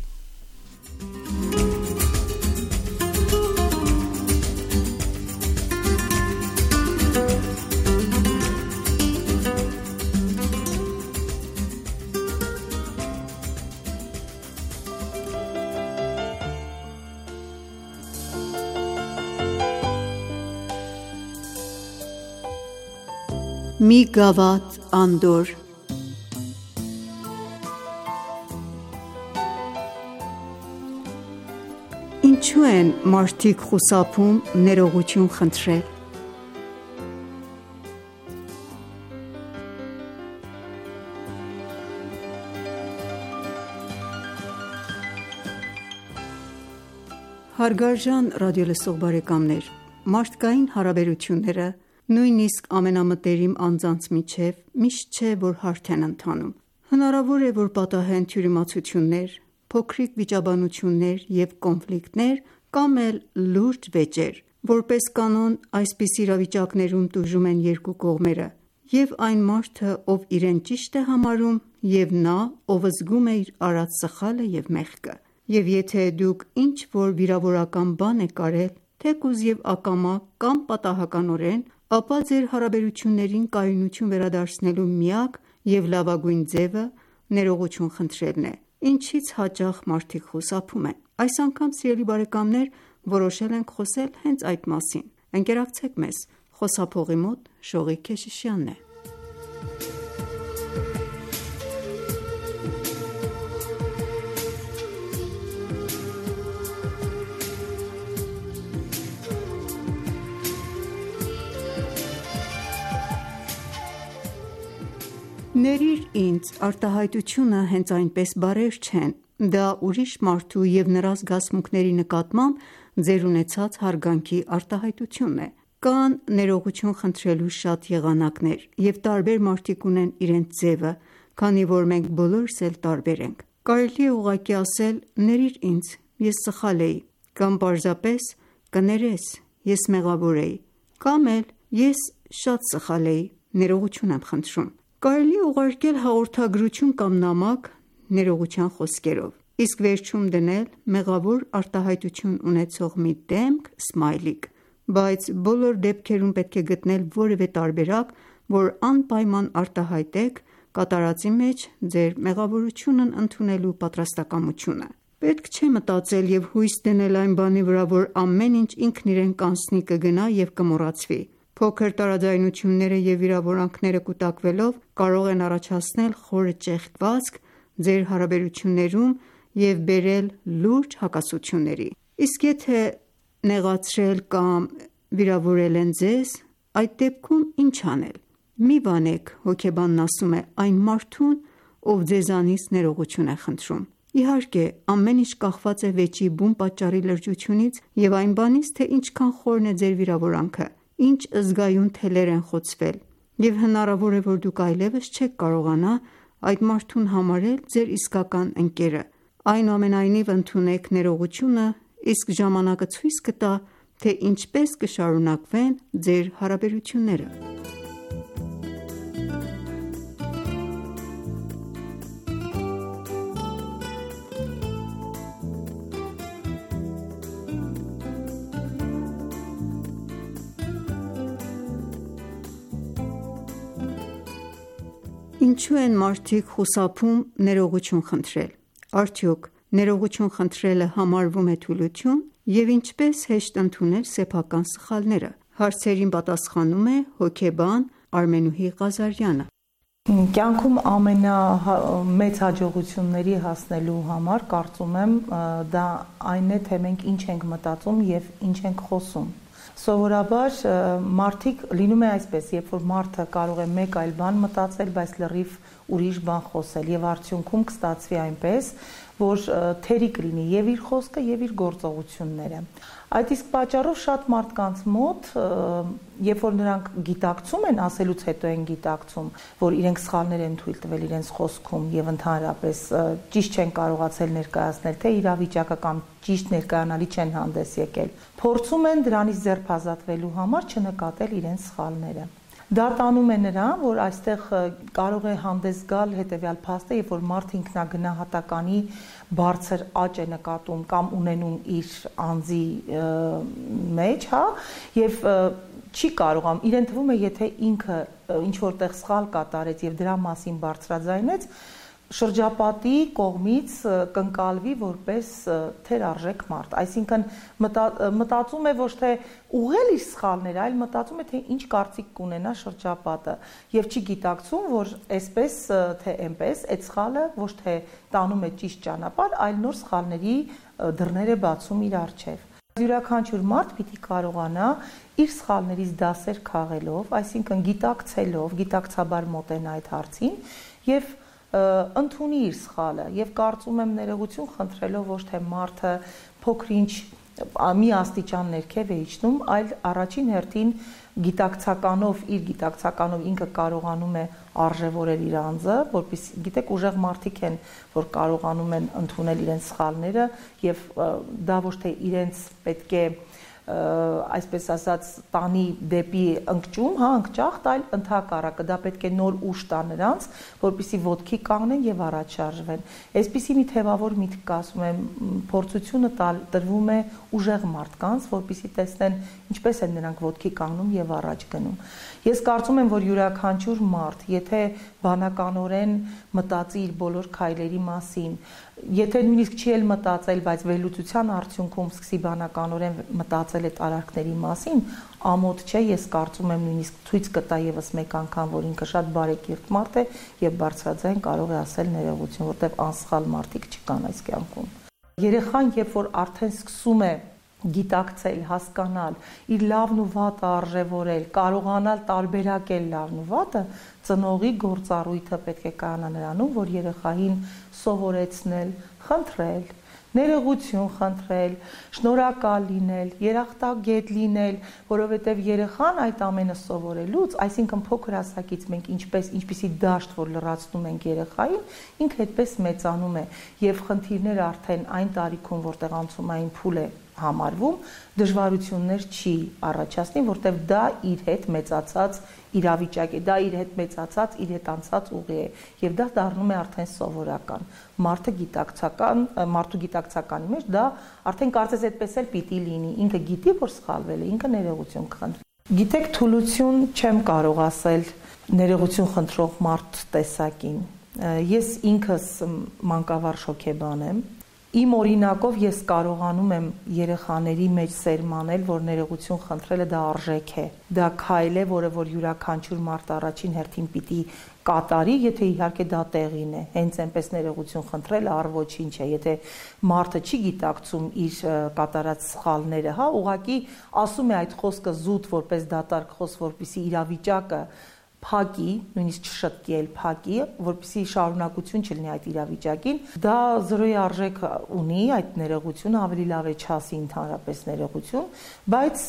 Մի գավաթ անդորր։ Ինչու են մարդիկ խուսափում ներողություն խնդրել։ Հարգարժան ռադիոլսող բարեկամներ, մարդկային հարաբերությունները նույնիսկ ամենամտերիմ անձանց միջև միշտ չէ, որ հարթ են ընթանում։ Հնարավոր է, որ պատահեն թյուրիմացություններ, փոքրիկ վիճաբանություններ և կոնֆլիկտներ կամ էլ լուրջ վեճեր։ Որպես կանոն, այսպիսի իրավիճակներում տուժում են երկու կողմերը, և այն մարդը, ով իրեն ճիշտ է համարում, և նա, ով զգում է իր արած սխալը և մեղքը։ Եվ եթե դուք ինչ-որ վիրավորական բան եք արել, թեկուզ և ակամա կամ պատահականորեն, ապա ձեր հարաբերություններին կայունություն վերադարձնելու միակ և լավագույն ձևը ներողություն խնդրելն է, ինչից հաճախ մարդիկ խուսափում են։ Այս անգամ, սիրելի բարեկամներ, որոշել ենք խոսել հենց այդ մասին։ Ընկերակցեք մեզ։ Խոսափողի մոտ Շողիկ Քեշիշյանն է։ Ներիր ինձ արտահայտությունը հենց այնպես բառեր չեն, դա ուրիշ մարդու և նրա զգացմունքների նկատմամբ ձեր ունեցած հարգանքի արտահայտությունն է։ Կան ներողություն խնդրելու շատ եղանակներ, և տարբեր մարդիկ ունեն իրենց ձևը, քանի որ մենք բոլորս էլ տարբեր ենք։ Կարելի է ուղղակի ասել «Ներիր ինձ, ես սխալ էի», կամ պարզապես «Կներես, ես մեղավոր էի», կամ էլ «Ես շատ սխալ էի, ներողություն եմ խնդրում»։ Կարելի է ուղարկել հաղորդագրություն կամ նամակ ներողության խոսքերով, իսկ վերջում դնել մեղավոր արտահայտություն ունեցող մի դեմք սմայլիկ, բայց բոլոր դեպքերում պետք է գտնել որևէ տարբերակ, որ անպայման արտահայտեք կատարածի մեջ ձեր մեղավորությունն ընդունելու պատրաստակամությունը։ Պետք չէ մտածել և հույս դնել այն բանի վրա, որ ամեն ինչ ինքն իրեն կանցնի, կգնա և կմոռացվի։ Փոքր տարաձայնությունները և վիրավորանքները կուտակվելով կարող են առաջացնել խորը ճեղքվածք ձեր հարաբերություններում և բերել լուրջ հակասությունների։ Իսկ եթե նեղացրել կամ վիրավորել են ձեզ, այդ դեպքում ինչ անել։ Մի վանեք, հոգեբանն ասում է, այն մարդուն, ով ձեզանից ներողություն է խնդրում։ Իհարկե, ամեն ինչ կախված է վեճի բուն պատճառի լրջությունից և այն բանից, թե ինչքան խորն է ձեր վիրավորանքը, ինչ զգայուն թելեր են խոցվել, և հնարավոր է, որ դուք այլևս չեք կարողանա այդ մարդուն համարել ձեր իսկական ընկերը։ Այնուամենայնիվ, ընդունեք ներողությունը, իսկ ժամանակը ցույց կտա, թե ինչպես կշարունակվեն ձեր հարաբերությունները։ Ինչու են մարդիկ խուսափում ներողություն խնդրել: Արդյոք ներողություն խնդրելը համարվում է թուլություն, և ինչպես հեշտ ընդունել սեփական սխալները: Հարցերին պատասխանում է հոգեբան Արմենուհի Ղազարյանը: Կյանքում ամենամեծ հաջողությունների հասնելու համար, կարծում եմ, դա այն է, թե մենք ինչ ենք մտածում և ինչ ենք խոսում: Սովորաբար մարդիկ, լինում է այսպես, երբ որ մարդը կարող է մեկ այլ բան մտածել, բայց լրիվ ուրիշ բան խոսել, և արդյունքում կստացվի այնպես, որ թերի կլինի և իր խոսքը, և իր գործողությունները: Այդ իսկ պատճառով շատ մարդկանց մոտ, երբ որ նրանք գիտակցում են, ասելուց հետո են գիտակցում, որ իրենք սխալներ են թույլ տվել իրենց խոսքում և ընդհանրապես ճիշտ չեն կարողացել ներկայացնել թե իրավիճակը կամ ճիշտ ներկայանալի չեն հանդես եկել, փորձում են դրանից ձերբազատվելու համար չնկատել իրենց սխալները: Դա տանում է նրան, որ այստեղ կարող է հանդես գալ հետևյալ փաստը, երբ որ մարդը ինքնագնահատականի բարձր աճ է նկատում կամ ունենում իր անձի մեջ, և չի կարողանում, իրեն թվում է, եթե ինքը ինչ որտեղ սխալ կատարեց և դրա մասին բարձրաձայնեց, շրջապատի կողմից կընկալվի որպես թերարժեք մարդ: Այսինքն մտածում է ոչ թե ուղղել իր սխալները, այլ մտածում է, թե ինչ կարծիք կունենա շրջապատը և չի գիտակցում, որ այսպես թե այնպես այդ սխալը ոչ թե տանում է ճիշտ ճանապարհ, այլ նոր սխալների դռներ է բացում իր առջև: Յուրաքանչյուր մարդ պիտի կարողանա իր սխալներից դասեր քաղելով, այսինքն գիտակցելով, գիտակցաբար մոտենա այդ հարցին և ընդունի իր սխալը և կարծում եմ ներողություն խնդրելով ոչ թե մարդը փոքր-ինչ մի աստիճան ներքև է իջնում, այլ առաջին հերթին գիտակցականով, իր գիտակցականով ինքը կարողանում է արժևորել իր անձը, որպեսզի, գիտեք, ուժեղ մարդիկ են, որ կարողանում են ընդունել իրենց սխալները և դա ոչ թե իրենց պետք է, այսպես ասած, տանի դեպի ընկճում, ընկճախտ, այլ ընդհակառակը, դա պետք է նոր ուժ տա նրանց, որպեսզի ոտքի կանգնեն և առաջ շարժվեն: Այսպիսի մի թևավոր միտք կա, ասում եմ, փորձությունը տրվում է ուժեղ մարդկանց, որպեսզի տեսնեն ինչպես են նրանք ոտքի կանգնում և առաջ գնում: Ես կարծում եմ, որ յուրաքանչյուր մարդ, եթե բանականորեն մտածի իր բոլոր քայլերի մասին, եթե նույնիսկ չի էլ մտածել, բայց վերլուծության արդյունքում սկսի բանականորեն մտածել այդ արարքների մասին, ամոթ չէ, ես կարծում եմ նույնիսկ ցույց կտա ևս մեկ անգամ, որ ինքը շատ բարեկիրթ մարդ է և բարձրաձայն կարող է ասել ներողություն, որտև անսխալ մարդիկ չկան այս կյանքում: Երեխան, երբ որ արդեն սկսում է գիտակցել, հասկանալ, իր լավն ու վատը արժևորել, կարողանալ տարբերակել լավն ու վատը, ծնողի գործառույթը պետք է կայանա նրանում, որ երեխային սովորեցնել, խնդրել, ներողություն խնդրել, շնորհակալ լինել, երախտագետ լինել, որովհետև երեխան այդ ամենը սովորելուց, այսինքն փոքր հասակից մենք ինչպիսի դաշտ որ լրացնում ենք երեխային, ինքը այդպես մեծանում է և խնդիրները արդեն այն տարիքում, որտեղ անցումային փուլ է համարվում, դժվարություններ չի առաջացնի, որտև դա իր հետ մեծացած իրավիճակ է, դա իր հետ մեծացած, իր հետ անցած ուղի է և դա դառնում է արդեն սովորական: Մարդը գիտակցական, մարդու գիտակցականի մեջ դա արդեն կարծես այդպես էլ պիտի լինի, ինքը գիտի, որ սխալվել է, ինքը ներողություն կխնդրի: Գիտեք, թուլություն չեմ կարող ասել ներողություն խնդրող մարդ տեսակին: Ես ինքս մանկավարժ հոգեբան եմ: Իմ օրինակով ես կարողանում եմ երեխաների մեջ սերմանել, որ ներողություն խնդրելը դա արժեք է, դա քայլ է, որը որ յուրաքանչյուր մարդ առաջին հերթին պիտի կատարի, եթե իհարկե դա տեղին է: Հենց այնպես ներողություն խնդրելը առ ոչինչ է: Եթե մարդը չի գիտակցում իր կատարած սխալները, ուղղակի ասում է այդ խոսքը զուտ որպես դատարկ խոսք, որպեսզի իրավիճակը փակի, նույնիսկ չշտկի, այլ փակի, որպեսզի շարունակություն չլինի այդ իրավիճակին, դա զրոյի արժեք ունի այդ ներողությունը, ավելի լավ է չասի ընդհանրապես ներողություն, բայց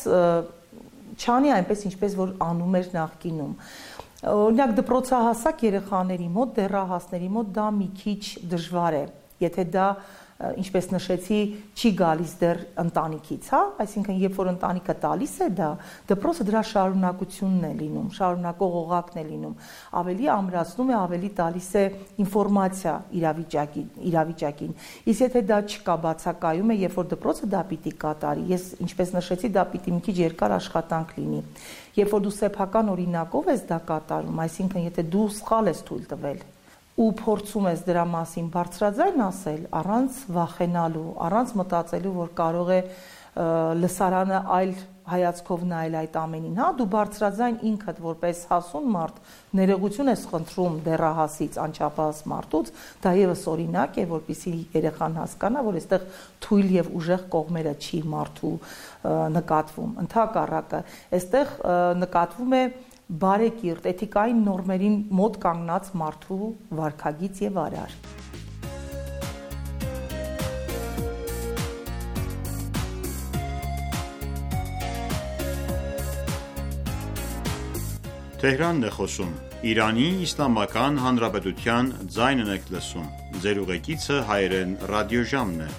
չանի այնպես, ինչպես որ անում էր նախկինում: Օրինակ դպրոցահասակ երեխաների մոտ, դեռահասների մոտ դա մի քիչ դժվար է, եթե դա ինչպես նշեցի, չի գալիս դեռ ընտանիքից, հա, այսինքն երբ որ ընտանիքը տալիս է դա, դպրոցը դրա շարունակությունն է լինում, շարունակող օղակն է լինում, ավելի ամրացնում է, ավելի տալիս է ինֆորմացիա իրավիճակին, իրավիճակին։ Իսկ եթե դա չկա, բացակայում է, երբ որ դպրոցը դա պիտի կատարի, ես ինչպես նշեցի, դա պիտի մի քիչ երկար աշխատանք լինի։ Երբ որ դու սեփական օրինակով ես դա կատարում, այսինքն եթե դու սխալ ես թույլ տվել ու փորձում ես դրա մասին բարձրաձայն ասել, առանց վախենալու, առանց մտածելու, որ կարող է լսարանը այլ հայացքով նայել այդ ամենին, հա, դու բարձրաձայն ինքդ որպես հասուն մարդ ներողություն ես խնդրում դեռահասից, անչափահաս մարդուց, դա եւս օրինակ է, որպեսզի երեխան հասկանա, որ այստեղ թույլ եւ ուժեղ կողմերը չի մարդու նկատվում, ընդհակառակը, այստեղ նկատվում է բարեկիրթ, էթիկային նորմերին մոտ կանգնած մարդու վարքագիծ եւ արար։ Թեհրանն է խոսում, Իրանի Իսլամական Հանրապետության ձայնն եք լսում, ձեր ուղեկիցը հայերեն ռադիոժամն է։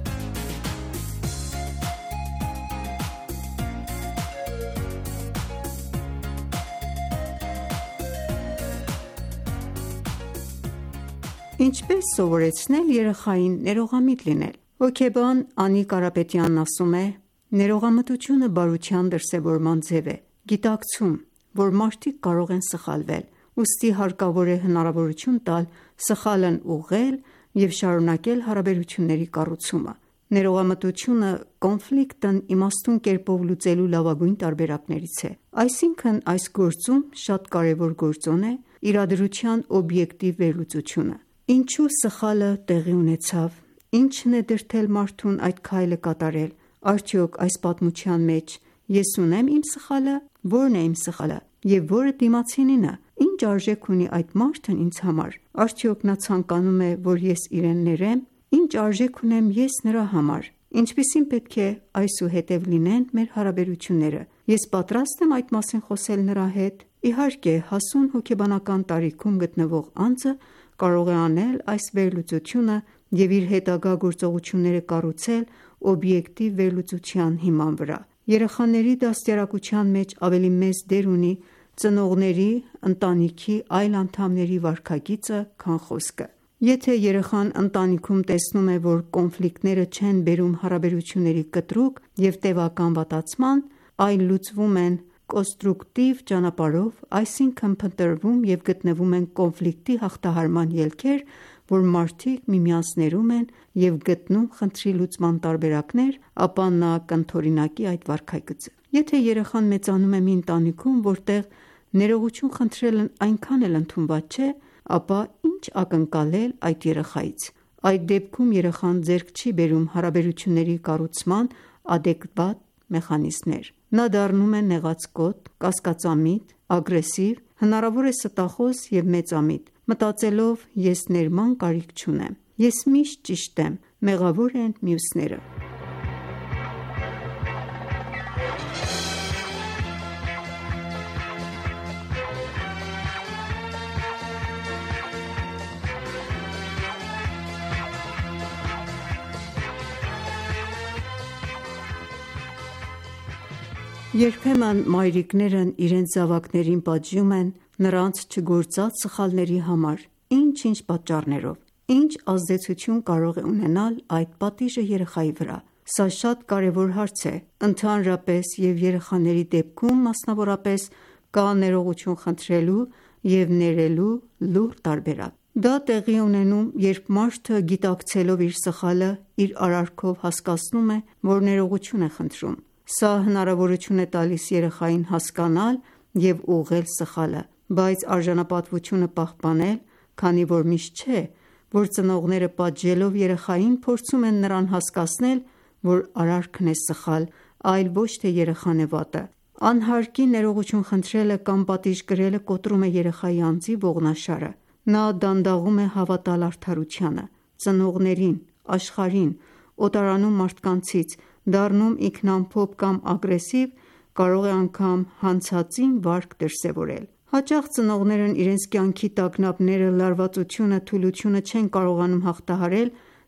Ինչպես սովորեցնել երեխային ներողամիտ լինել։ Հոգեբան Անի Կարապետյանն ասում է. ներողամտությունը բարության դրսևորման ձև է, գիտակցում, որ մարդիկ կարող են սխալվել, ուստի հարկավոր է հնարավորություն տալ սխալն ուղղել և շարունակել հարաբերությունների կառուցումը։ Ներողամտությունը կոնֆլիկտն իմաստուն կերպով լուծելու լավագույն տարբերակներից է։ Այսինքն այս գործում շատ կարևոր գործոն է իրադրության օբյեկտիվ վերլուծությունը։ Ինչու սխալը տեղի ունեցավ, ինչն է դրդել մարդուն այդ քայլը կատարել, արդյոք այս պատմության մեջ ես ունեմ իմ սխալը, որն է իմ սխալը և որը դիմացինինը, ինչ արժեք ունի այդ մարդն ինձ համար, արդյոք նա ցանկանում է, որ ես իրեն ներեմ, ինչ արժեք ունեմ ես նրա համար, ինչպիսին պետք է այսուհետև լինեն մեր հարաբերությունները, ես պատրաստ եմ այդ մասին խոսել նրա հետ։ Իհարկե, հասուն հոգեբանական տարիքում գտնվող անձը կարող է անել այս վերլուծությունը և իր հետագա գործողությունները կառուցել օբյեկտիվ վերլուծության հիման վրա։ Երեխաների դաստիարակության մեջ ավելի մեծ դեր ունի ծնողների, ընտանիքի այլ անդամների վարքագիծը, քան խոսքը։ Եթե երեխան ընտանիքում տեսնում է, որ կոնֆլիկտները չեն բերում հարաբերությունների կտրուկ և տևական վատացման, այլ լուծվում են կոնստրուկտիվ ճանապարհով, այսինքն փնտրվում և գտնվում են կոնֆլիկտի հաղթահարման ելքեր, որ մարդիկ միմյանց ներում են և գտնում խնդրի լուծման տարբերակներ, ապա նա կընդօրինակի այդ վարքագիծը։ Եթե երեխան մեծանում է մի ընտանիքում, որտեղ ներողություն խնդրելն այնքան էլ ընդունված չէ, ապա ինչ ակնկալել այդ երեխայից։ Այդ դեպքում երեխան ձեռք չի բերում հարաբերությունների կառուցման ադեկվատ մեխանիզմներ։ Նա դառնում է նեղացկոտ, կասկածամիտ, ագրեսիվ, հնարավոր է ստախոս և մեծամիտ, մտածելով ես ներման կարիք չունեմ, ես միշտ ճիշտ եմ, մեղավոր են մյուսները։ Երբեմն մայրիկներն իրենց զավակներին պատժում են նրանց չգործած սխալների համար, ինչ-ինչ պատճառներով, ինչ ազդեցություն կարող է ունենալ այդ պատիժը երեխայի վրա։ Սա շատ կարևոր հարց է, ընդհանրապես և երեխաների դեպքում մասնավորապես կա ներողություն խնդրելու և ներելու լուռ տարբերակ։ Դա տեղի է ունենում, երբ մարդը գիտակցելով իր սխալը, իր արարքով հասկացնում է, որ ներողություն է խնդրում։ Սա հնարավորություն է տալիս երեխային հասկանալ և ուղղել սխալը, բայց արժանապատվությունը պահպանել, քանի որ միշտ չէ, որ ծնողները պատժելով երեխային փորձում են նրան հասկացնել, որ արարքն է սխալ, այլ ոչ թե երեխան է վատը։ Անհարկի ներողություն խնդրելը կամ պատիժ կրելը կոտրում է երեխայի անձի ողնաշարը։ Նա դանդաղում է հավատալ արդարությանը, ծնողներին, աշխարհին, օտարանում մարդկանցից, դառնում ինքնամփոփ կամ ագրեսիվ, կարող է անգամ հանցածին վարք դրսևորել։ Հաճախ ծնողներն իրենց կյանքի տագնապները, լարվածությունը, թուլությունը չեն կարողանում հաղթահարել,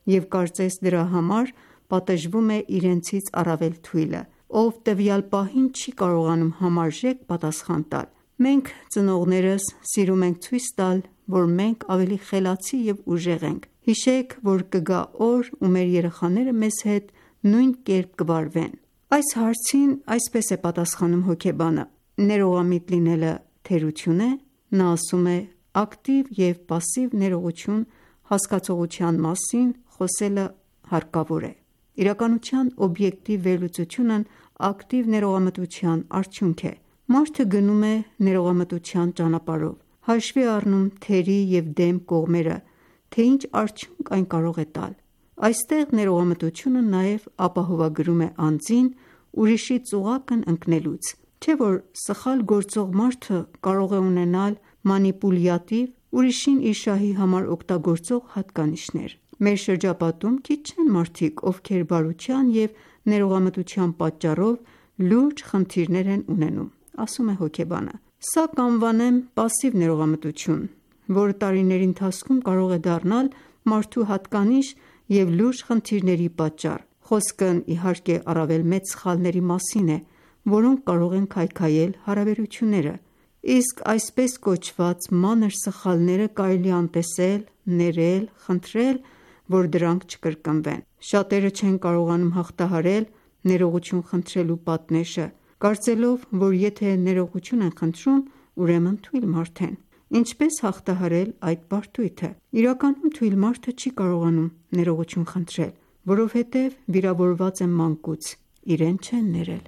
և կարծես դրա համար պատժվում է իրենցից առավել թույլը, ով տվյալ պահին չի կարողանում համարժեք պատասխան տալ: Մենք ծնողներս սիրում ենք ցույց տալ, որ մենք ավելի խելացի և ուժեղ ենք: Հիշեք, որ կգա օր, ու մեր երեխաները մեզ հետ նույն կերպ կվարվեն: Այս հարցին այսպես է պատասխանում հոգեբանը. «Ներողամիտ լինելը թերություն է»: Նա ասում է. «Ակտիվ և պասիվ ներողություն հասկացողության մասին խոսելը հարկավոր է: Իրականության օբյեկտիվ վերլուծությունն ակտիվ ներողամտության արդյունք է: Մարդը գնում է ներողամտության ճանապարհով, հաշվի առնում թերի և դեմ կողմերը, թե ինչ արդյունք այն կարող է տալ: Այստեղ ներողամտությունը նաև ապահովագրում է անձին ուրիշի ծուղակն ընկնելուց: Չէ որ սխալ գործող մարդը կարող է ունենալ մանիպուլյատիվ, ուրիշին իր շահի համար օգտագործող հատկանիշներ: Մեր շրջապատում քիչ չեն մարդիկ, ովքեր բարության և ներողամտության պատճառով լուրջ խնդիրներ են ունենում: Սա կանվանեմ պասիվ ներողամտություն, որը տարիների ընթացքում կարող է դառնալ մարդու հատկանիշ և լուրջ խնդիրների պատճառ: Խոսքն իհարկե առավել մեծ սխալների մասին է, որոնք կարող են քայքայել հարաբերությունները: Իսկ այսպես կոչված մանր սխալները կարելի է անտեսել, ներել, խնդրել, որ դրանք չկրկնվեն: Շատերը չեն կարողանում հաղթահարել ներողություն խնդրելու պատնեշը, կարծելով, որ եթե ներողություն են խնդրում, ուրեմն թույլ մարդ են: Ինչպե՞ս հաղթահարել այդ բարդույթը: Իրականում թույլ մարդը չի կարողանում ներողություն խնդրել, որովհետև վիրավորված է մանկուց, իրեն չեն ներել: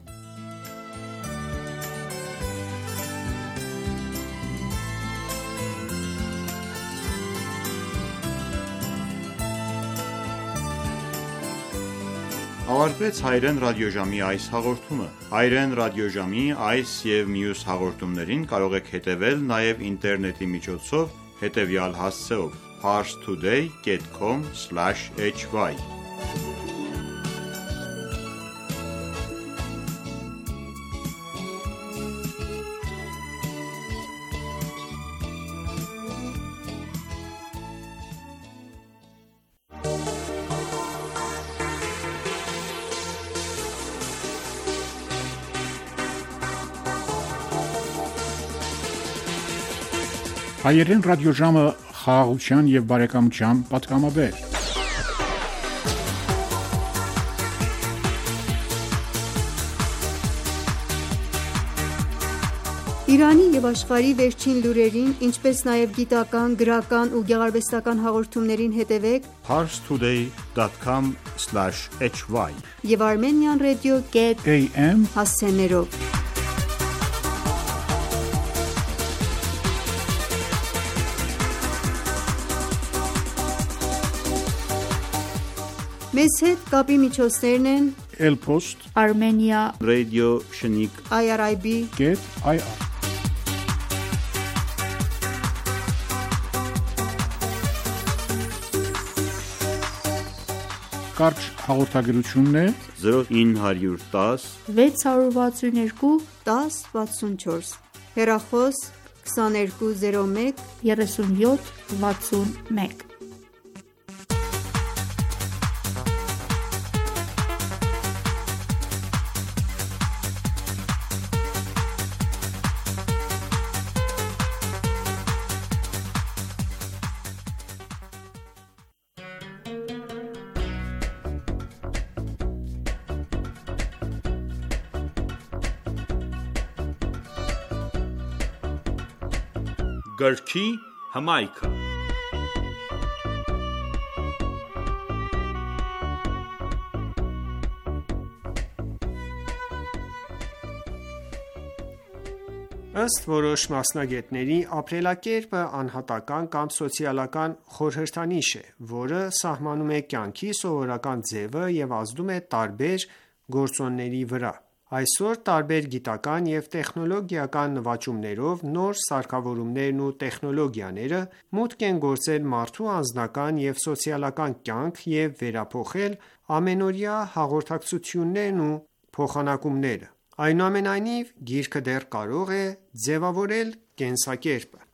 Ավարտվեց հայրեն ռադիոժամի այս հաղորդումը: Հայրեն ռադիոժամի այս և մյուս հաղորդումներին կարող եք հետևել նաև ինտերնետի միջոցով հետևյալ հասցեով՝ parstoday dot com slash h y Հայերեն ռադիոժամը խաղաղության և բարեկամության պատգամաբեր: Իրանի և աշխարհի վերջին լուրերին, ինչպես նաև գիտական, գրական ու գեղարվեստական հաղորդումներին հետևեք parstoday dot com slash h y և armenian radio dot a m հասցեներով: Մեզ հետ կապի միջոցներն են Elpost Armenia Radio Shnik I R I B Get I R Կարճ հաղորդագրությունն է zero nine one zero six one two one zero six four հեռախոս twenty-two zero one thirty-seven sixty-one Գրքի հմայքը Ըստ որոշ մասնագետների, ապրելակերպը անհատական կամ սոցիալական խորհրդանիշ է, որը սահմանում է կյանքի սովորական ձևը և ազդում է տարբեր գործոնների վրա: Այսօր տարբեր գիտական և տեխնոլոգիական նվաճումներով նոր սարքավորումներն ու տեխնոլոգիաները մուտք են գործել մարդու անձնական և սոցիալական կյանք և վերափոխել ամենօրյա հաղորդակցություններն ու փոխանակումները: Այնուամենայնիվ, գիրքը դեռ կարող է ձևավորել կենսակերպը: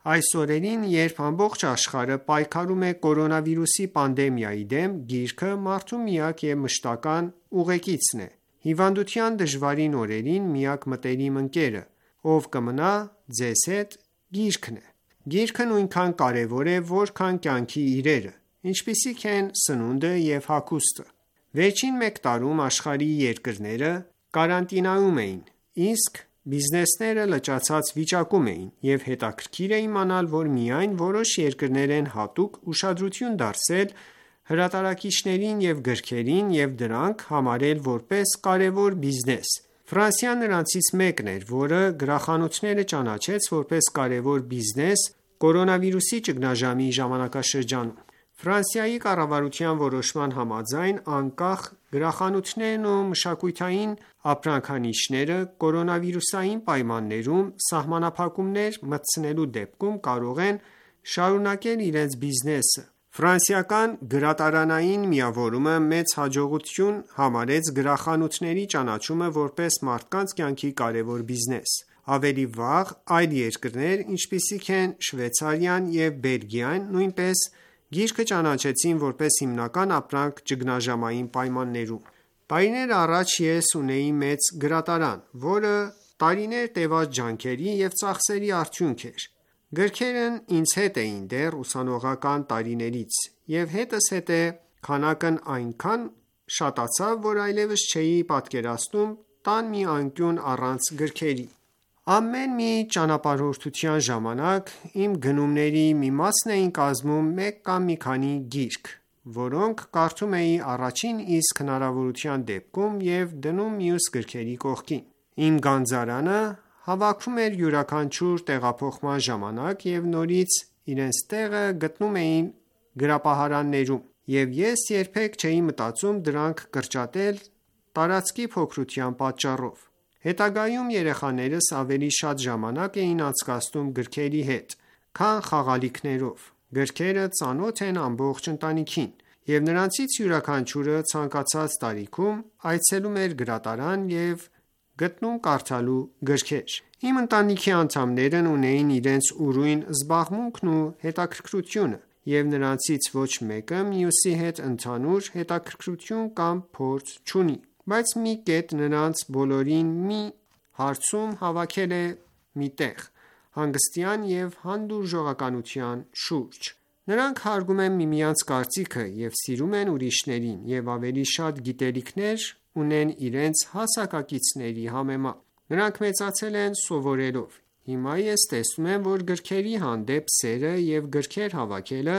Այս օրերին, երբ ամբողջ աշխարհը պայքարում է կորոնավիրուսի պանդեմիայի դեմ, գիրքը մարդու միակ և մշտական ուղեկիցն է։ Հիվանդության դժվարին օրերին միակ մտերիմ ընկերը, ով կմնա ձեզ հետ, գիրքն է։ Գիրքը նույնքան կարևոր է, որքան կյանքի իրերը, ինչպիսիք են սնունդը և հագուստը։ Վերջին մեկ տարում աշխարհի երկրները կարանտինայում էին, իսկ բիզնեսները լճացած վիճակում էին, և հետաքրքիր է իմանալ, որ միայն որոշ երկրներ են հատուկ ուշադրություն դարձրել հրատարակիչներին և գրքերին և դրանք համարել որպես կարևոր բիզնես։ Ֆրանսիան նրանցից մեկն էր, որը գրախանութները ճանաչեց որպես կարևոր բիզնես կորոնավիրուսի ճգնաժամի ժամանակաշրջանում։ Ֆրանսիայի կառավարության որոշման համաձայն, անկախ գրախանութներն ու մշակութային ապրանքանիշերը կորոնավիրուսային պայմաններում սահմանափակումներ մտցնելու դեպքում կարող են շարունակել իրենց բիզնեսը։ Ֆրանսիական գրատարանային միավորումը մեծ հաջողություն համարեց գրախանութների ճանաչումը որպես մարդկանց կյանքի կարևոր բիզնես։ Ավելի վաղ այլ երկրներ, ինչպիսիք են Շվեյցարիան և Բելգիան, նույնպես գիրքը ճանաչեցին որպես հիմնական ապրանք ճգնաժամային պայմաններում։ Տարիներ առաջ ես ունեի մեծ գրատարան, որը տարիներ տևած ջանքերի և ծախսերի արդյունք էր։ Գրքերն ինձ հետ էին դեռ ուսանողական տարիներից, և հետզհետե քանակն այնքան շատացավ, որ այլևս չէի պատկերացնում տան մի անկյուն առանց գրքերի։ Ամեն մի ճանապարհորդության ժամանակ իմ գնումների մի մասն էին կազմում մեկ կամ մի քանի գիրք, որոնք կարդում էի առաջին իսկ հնարավորության դեպքում և դնում մյուս գրքերի կողքին։ Իմ գանձարանը հավաքում էր յուրաքանչյուր տեղափոխման ժամանակ և նորից իրենց տեղը գտնում էին գրապահարաններում, և ես երբեք չէի մտածում դրանք կրճատել տարածքի փոքրության պատճառով։ Հետագայում երեխաներս ավելի շատ ժամանակ էին անցկացնում գրքերի հետ, քան խաղալիքներով։ Գրքերը ծանոթ են ամբողջ ընտանիքին, և նրանցից յուրաքանչյուրը ցանկացած տարիքում այցելում էր գրատարան և գտնում կարդալու գրքեր։ Իմ ընտանիքի անդամներն ունեին իրենց ուրույն զբաղմունքն ու հետաքրքրությունը, և նրանցից ոչ մեկը մյուսի հետ ընդհանուր հետաքրքրություն կամ փորձ չունի, բայց մի կետ նրանց բոլորին մի հարցում հավաքել է մի տեղ՝ հանգստյան և հանդուրժողականության շուրջ։ Նրանք հարգում են միմյանց կարծիքը և սիրում են ուրիշներին և ավելի շատ գիտելիքներ ունեն իրենց հասակակիցների համեմատ։ Նրանք մեծացել են սովորելով։ Հիմա ես տեսնում եմ, որ գրքերի հանդեպ սերը և գրքեր հավաքելը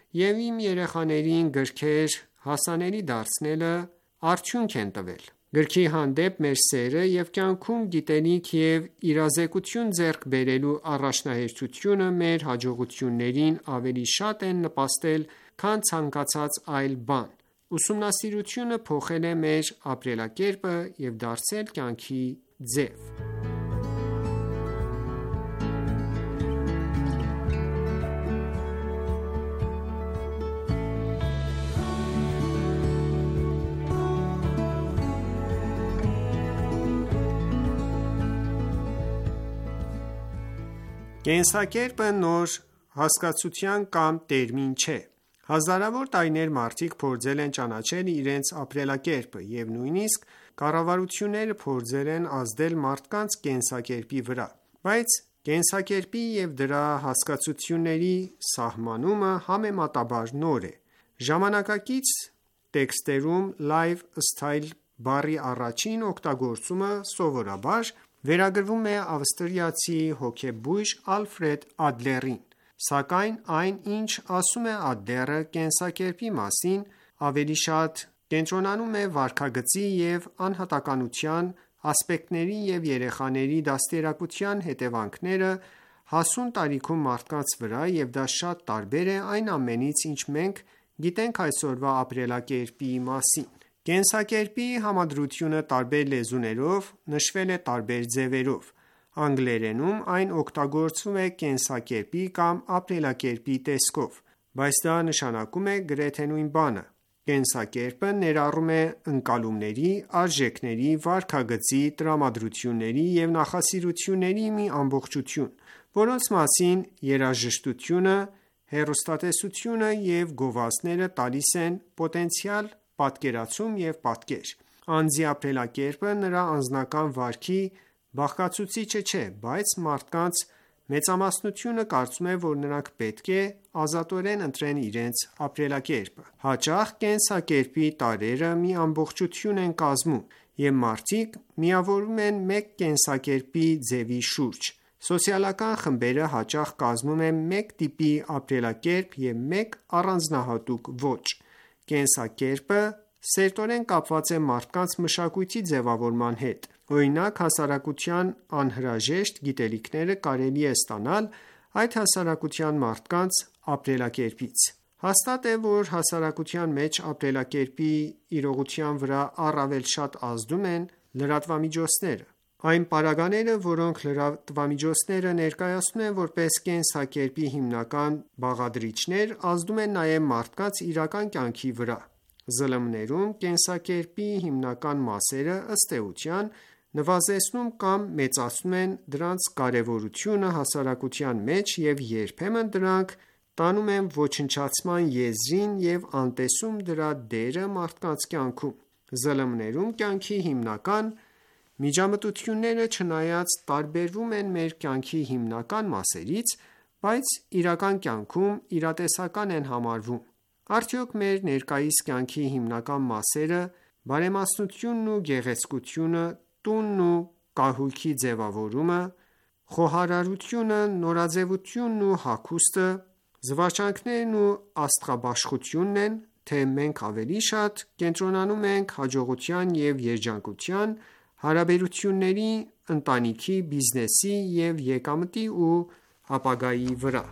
և իմ երեխաներին գրքեր հասանելի դարձնելը արդյունք են տվել։ Գրքի հանդեպ մեր սերը և կյանքում գիտելիք և իրազեկություն ձեռք բերելու առաջնահերթությունը մեր հաջողություններին ավելի շատ են նպաստել, քան ցանկացած այլ բան։ Ուսումնասիրությունը փոխել է մեր ապրելակերպը և դարձել կյանքի ձև։ Կենսակերպը նոր հասկացություն կամ տերմին չէ։ Հազարավոր տարիներ մարդիկ փորձել են ճանաչել իրենց ապրելակերպը, և նույնիսկ կառավարությունները փորձել են ազդել մարդկանց կենսակերպի վրա, բայց կենսակերպի և դրա հասկացությունների սահմանումը համեմատաբար նոր է։ Ժամանակակից տեքստերում lifestyle բառի առաջին օգտագործումը սովորաբար վերագրվում է ավստրիացի հոգեբույժ Ալֆրեդ Ադլերին, սակայն այն, ինչ ասում է Ադլերը կենսակերպի մասին, ավելի շատ կենտրոնանում է վարքագծի և անհատականության ասպեկտների և երեխաների դաստիարակության հետևանքները հասուն տարիքում մարդկանց վրա, և դա շատ տարբեր է այն ամենից, ինչ մենք գիտենք այսօրվա ապրելակերպի մասին։ Կենսակերպի համադրությունը տարբեր լեզուներով նշվել է տարբեր ձևերով։ Անգլերենում այն օգտագործվում է կենսակերպի կամ ապրելակերպի տեսքով, բայց դա նշանակում է գրեթե նույն բանը։ Կենսակերպը ներառում է ընկալումների, արժեքների, վարքագծի, տրամադրությունների և նախասիրությունների մի ամբողջություն, որոնց մասին երաժշտությունը, հեռուստատեսությունը և գովազդները տալիս են պոտենցիալ պատկերացում և պատկեր։ Անձի ապրելակերպը նրա անձնական վարքի բաղկացուցիչը չէ, բայց մարդկանց մեծամասնությունը կարծում է, որ նրանք պետք է ազատորեն ընտրեն իրենց ապրելակերպը։ Հաճախ կենսակերպի տարրերը մի ամբողջություն են կազմում, և մարդիկ միավորվում են մեկ կենսակերպի ձևի շուրջ։ Սոցիալական խմբերը հաճախ կազմում են մեկ տիպի ապրելակերպ և մեկ առանձնահատուկ ոճ։ Կենսակերպը սերտորեն կապված է մարդկանց մշակույթի ձևավորման հետ։ Օրինակ, հասարակության անհրաժեշտ գիտելիքները կարելի է ստանալ այդ հասարակության մարդկանց ապրելակերպից։ Հաստատ է, որ հասարակության մեջ ապրելակերպի իրողության վրա առավել շատ ազդում են լրատվամիջոցները։ Այն պարագաները, որոնք լրատվամիջոցները ներկայացնում են որպես կենսակերպի հիմնական բաղադրիչներ, ազդում են նաև մարդկանց իրական կյանքի վրա։ ԶԼՄ-ներում կենսակերպի հիմնական մասերը, ըստ էության, նվազեցնում կամ մեծացնում են դրանց կարևորությունը հասարակության մեջ և երբեմն դրանք տանում են ոչնչացման եզրին և անտեսում դրա դերը մարդկանց կյանքում։ ԶԼՄ-ներում կյանքի հիմնական միջամտությունները չնայած տարբերվում են մեր կյանքի հիմնական մասերից, բայց իրական կյանքում իրատեսական են համարվում։ Արդյոք մեր ներկայիս կյանքի հիմնական մասերը՝ բարեմասնությունն ու գեղեցկությունը, տունն ու կահույքի ձևավորումը, խոհարարությունը, նորաձևությունն ու հագուստը, զվարճանքներն ու աստղաբաշխությունն են, թե մենք ավելի շատ կենտրոնանում ենք հաջողության և երջանկության, հարաբերությունների, ընտանիքի, բիզնեսի և եկամտի ու ապագայի վրա։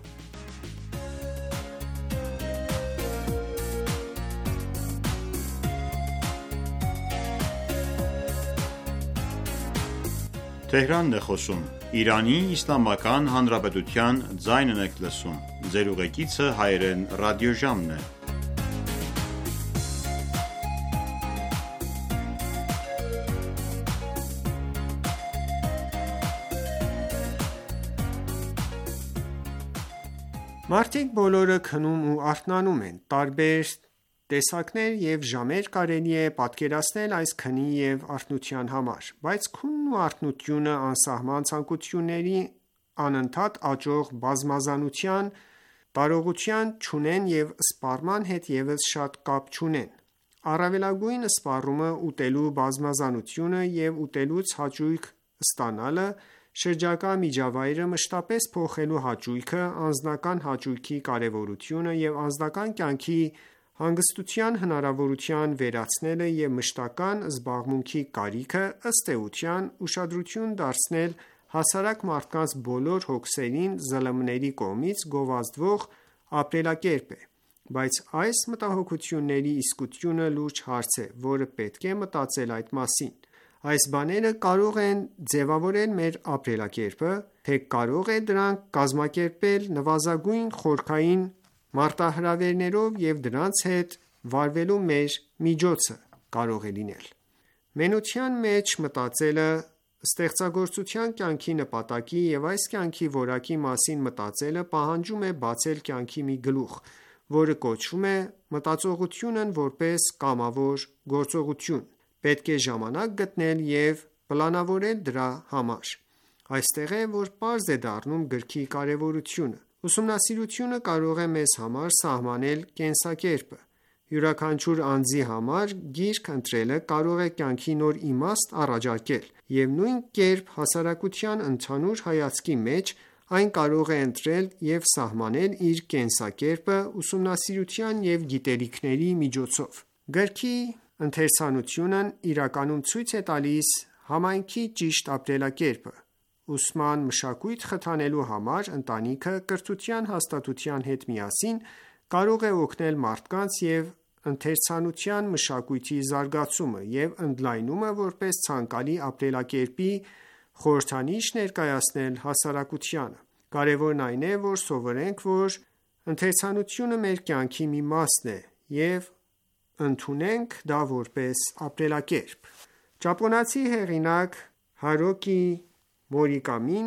Մարդիկ բոլորը քնում ու արթնանում են։ Տարբեր տեսակներ և ժամեր կարելի է պատկերացնել այս քնի և արթնության համար, բայց քունն ու արթնությունը անսահման ցանկությունների անընդհատ աճող բազմազանության տարողություն չունեն և սպառման հետ ևս շատ կապ չունեն։ Առավելագույն սպառումը ուտելու բազմազանությունը և ուտելուց հաճույք ստանալը, շրջակա միջավայրը մշտապես փոխելու հաճույքը, անձնական հաճույքի կարևորությունը և անձնական կյանքի հանգստության հնարավորության վերացնելը և մշտական զբաղմունքի կարիքը, ըստ էության, ուշադրություն դարձնել հասարակ մարդկանց բոլոր հոգսերին ԶԼՄ-ների կողմից գովազդվող ապրելակերպ է։ Բայց այս մտահոգությունների իսկությունը լուրջ հարց է, որը պետք է մտածել այդ մասին։ Այս բաները կարող են ձևավորել մեր ապրելակերպը, թե կարող է դրանք կազմակերպել նվազագույն խորքային մարտահրավերներով և դրանց հետ վարվելու մեր միջոցը կարող է լինել։ Մենության մեջ մտածելը, ստեղծագործության կյանքի նպատակի և այս կյանքի որակի մասին մտածելը պահանջում է բացել կյանքի մի գլուխ, որը կոչվում է մտածողությունն որպես կամավոր գործողություն։ Պետք է ժամանակ գտնել և պլանավորել դրա համար։ Այստեղ է, որ պարզ է դառնում գրքի կարևորությունը։ Ուսումնասիրությունը կարող է մեզ համար սահմանել կենսակերպը։ Յուրաքանչյուր անձի համար գիրք ընտրելը կարող է կյանքի նոր իմաստ առաջարկել, և նույն կերպ հասարակության ընդհանուր հայացքի մեջ այն կարող է ընտրել և սահմանել իր կենսակերպը ուսումնասիրության և գիտելիքների միջոցով։ Գրքի ընթերցանությունն իրականում ցույց է տալիս համայնքի ճիշտ ապրելակերպը։ Ուսման մշակույթ խթանելու համար ընտանիքը կրթության հաստատության հետ միասին կարող է օգնել մարդկանց և ընթերցանության մշակույթի զարգացումը և ընդլայնումը որպես ցանկալի ապրելակերպի խորհրդանիշ ներկայացնել հասարակությանը։ Կարևորն այն է, որ սովորենք, որ ընթերցանությունը մեր կյանքի մի մասն է և ընդունենք դա որպես ապրելակերպ։ Ճապոնացի հեղինակ Հարուկի Մուրակամին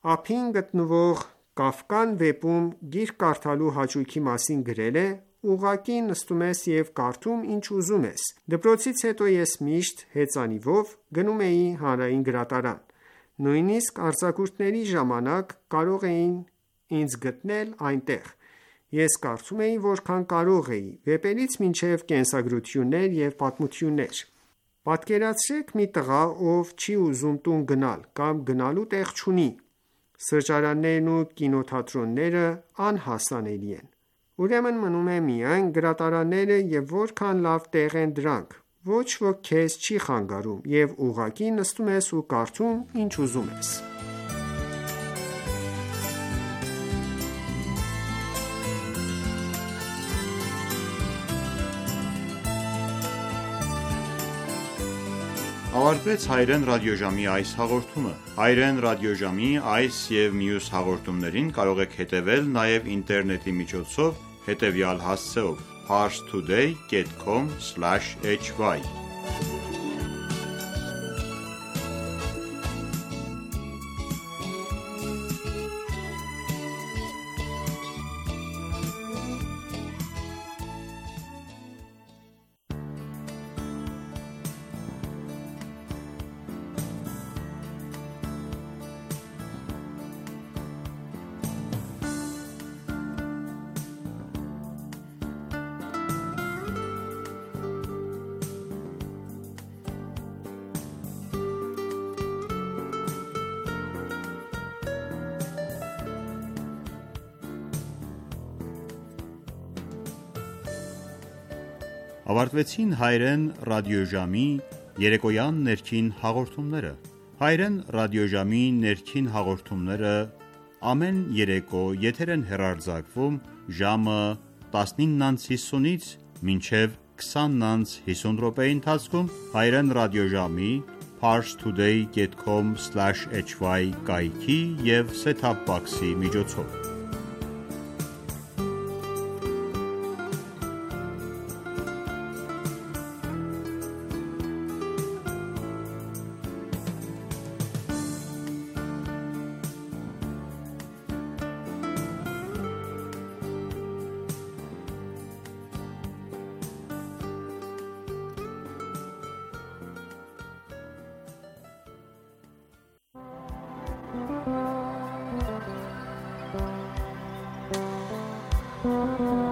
Ափին գտնվող Կաֆկան վեպում գիրք կարդալու հաճույքի մասին գրել է. «Ուղղակի նստում ես և կարդում ինչ ուզում ես։ Դպրոցից հետո ես միշտ հեծանիվով գնում էի հանրային գրադարան։ Նույնիսկ արձակուրդների ժամանակ կարող էին ինձ գտնել այնտեղ։ Ես կարդում էի որքան կարող էի, վեպերից մինչև կենսագրություններ և պատմություններ։ Պատկերացրեք մի տղա, ով չի ուզում տուն գնալ կամ գնալու տեղ չունի։ Սրճարաններն ու կինոթատրոնները անհասանելի են։ Ուրեմն մնում է միայն գրադարանները և որքան լավ տեղ են դրանք։ Ոչ ոք քեզ չի խանգարում և ուղղակի նստում ես ու կարդում ինչ ուզում ես»։ Ավարտվեց հայերեն ռադիոժամի այս հաղորդումը։ Հայերեն ռադիոժամի այս և մյուս հաղորդումներին կարող եք հետևել նաև ինտերնետի միջոցով հետևյալ հասցեով՝ parstoday dot com slash h y Ավարտվեցին հայերեն ռադիոժամի երեկոյան ներքին հաղորդումները։ Հայերեն ռադիոժամի ներքին հաղորդումները ամեն երեկո եթեր են հեռարձակվում ժամը տասնինը հիսունից մինչև քսանը հիսուն րոպեի ընթացքում հայերեն ռադիոժամի parstoday dot com slash h y կայքի և set-top box-ի միջոցով։ Thank you.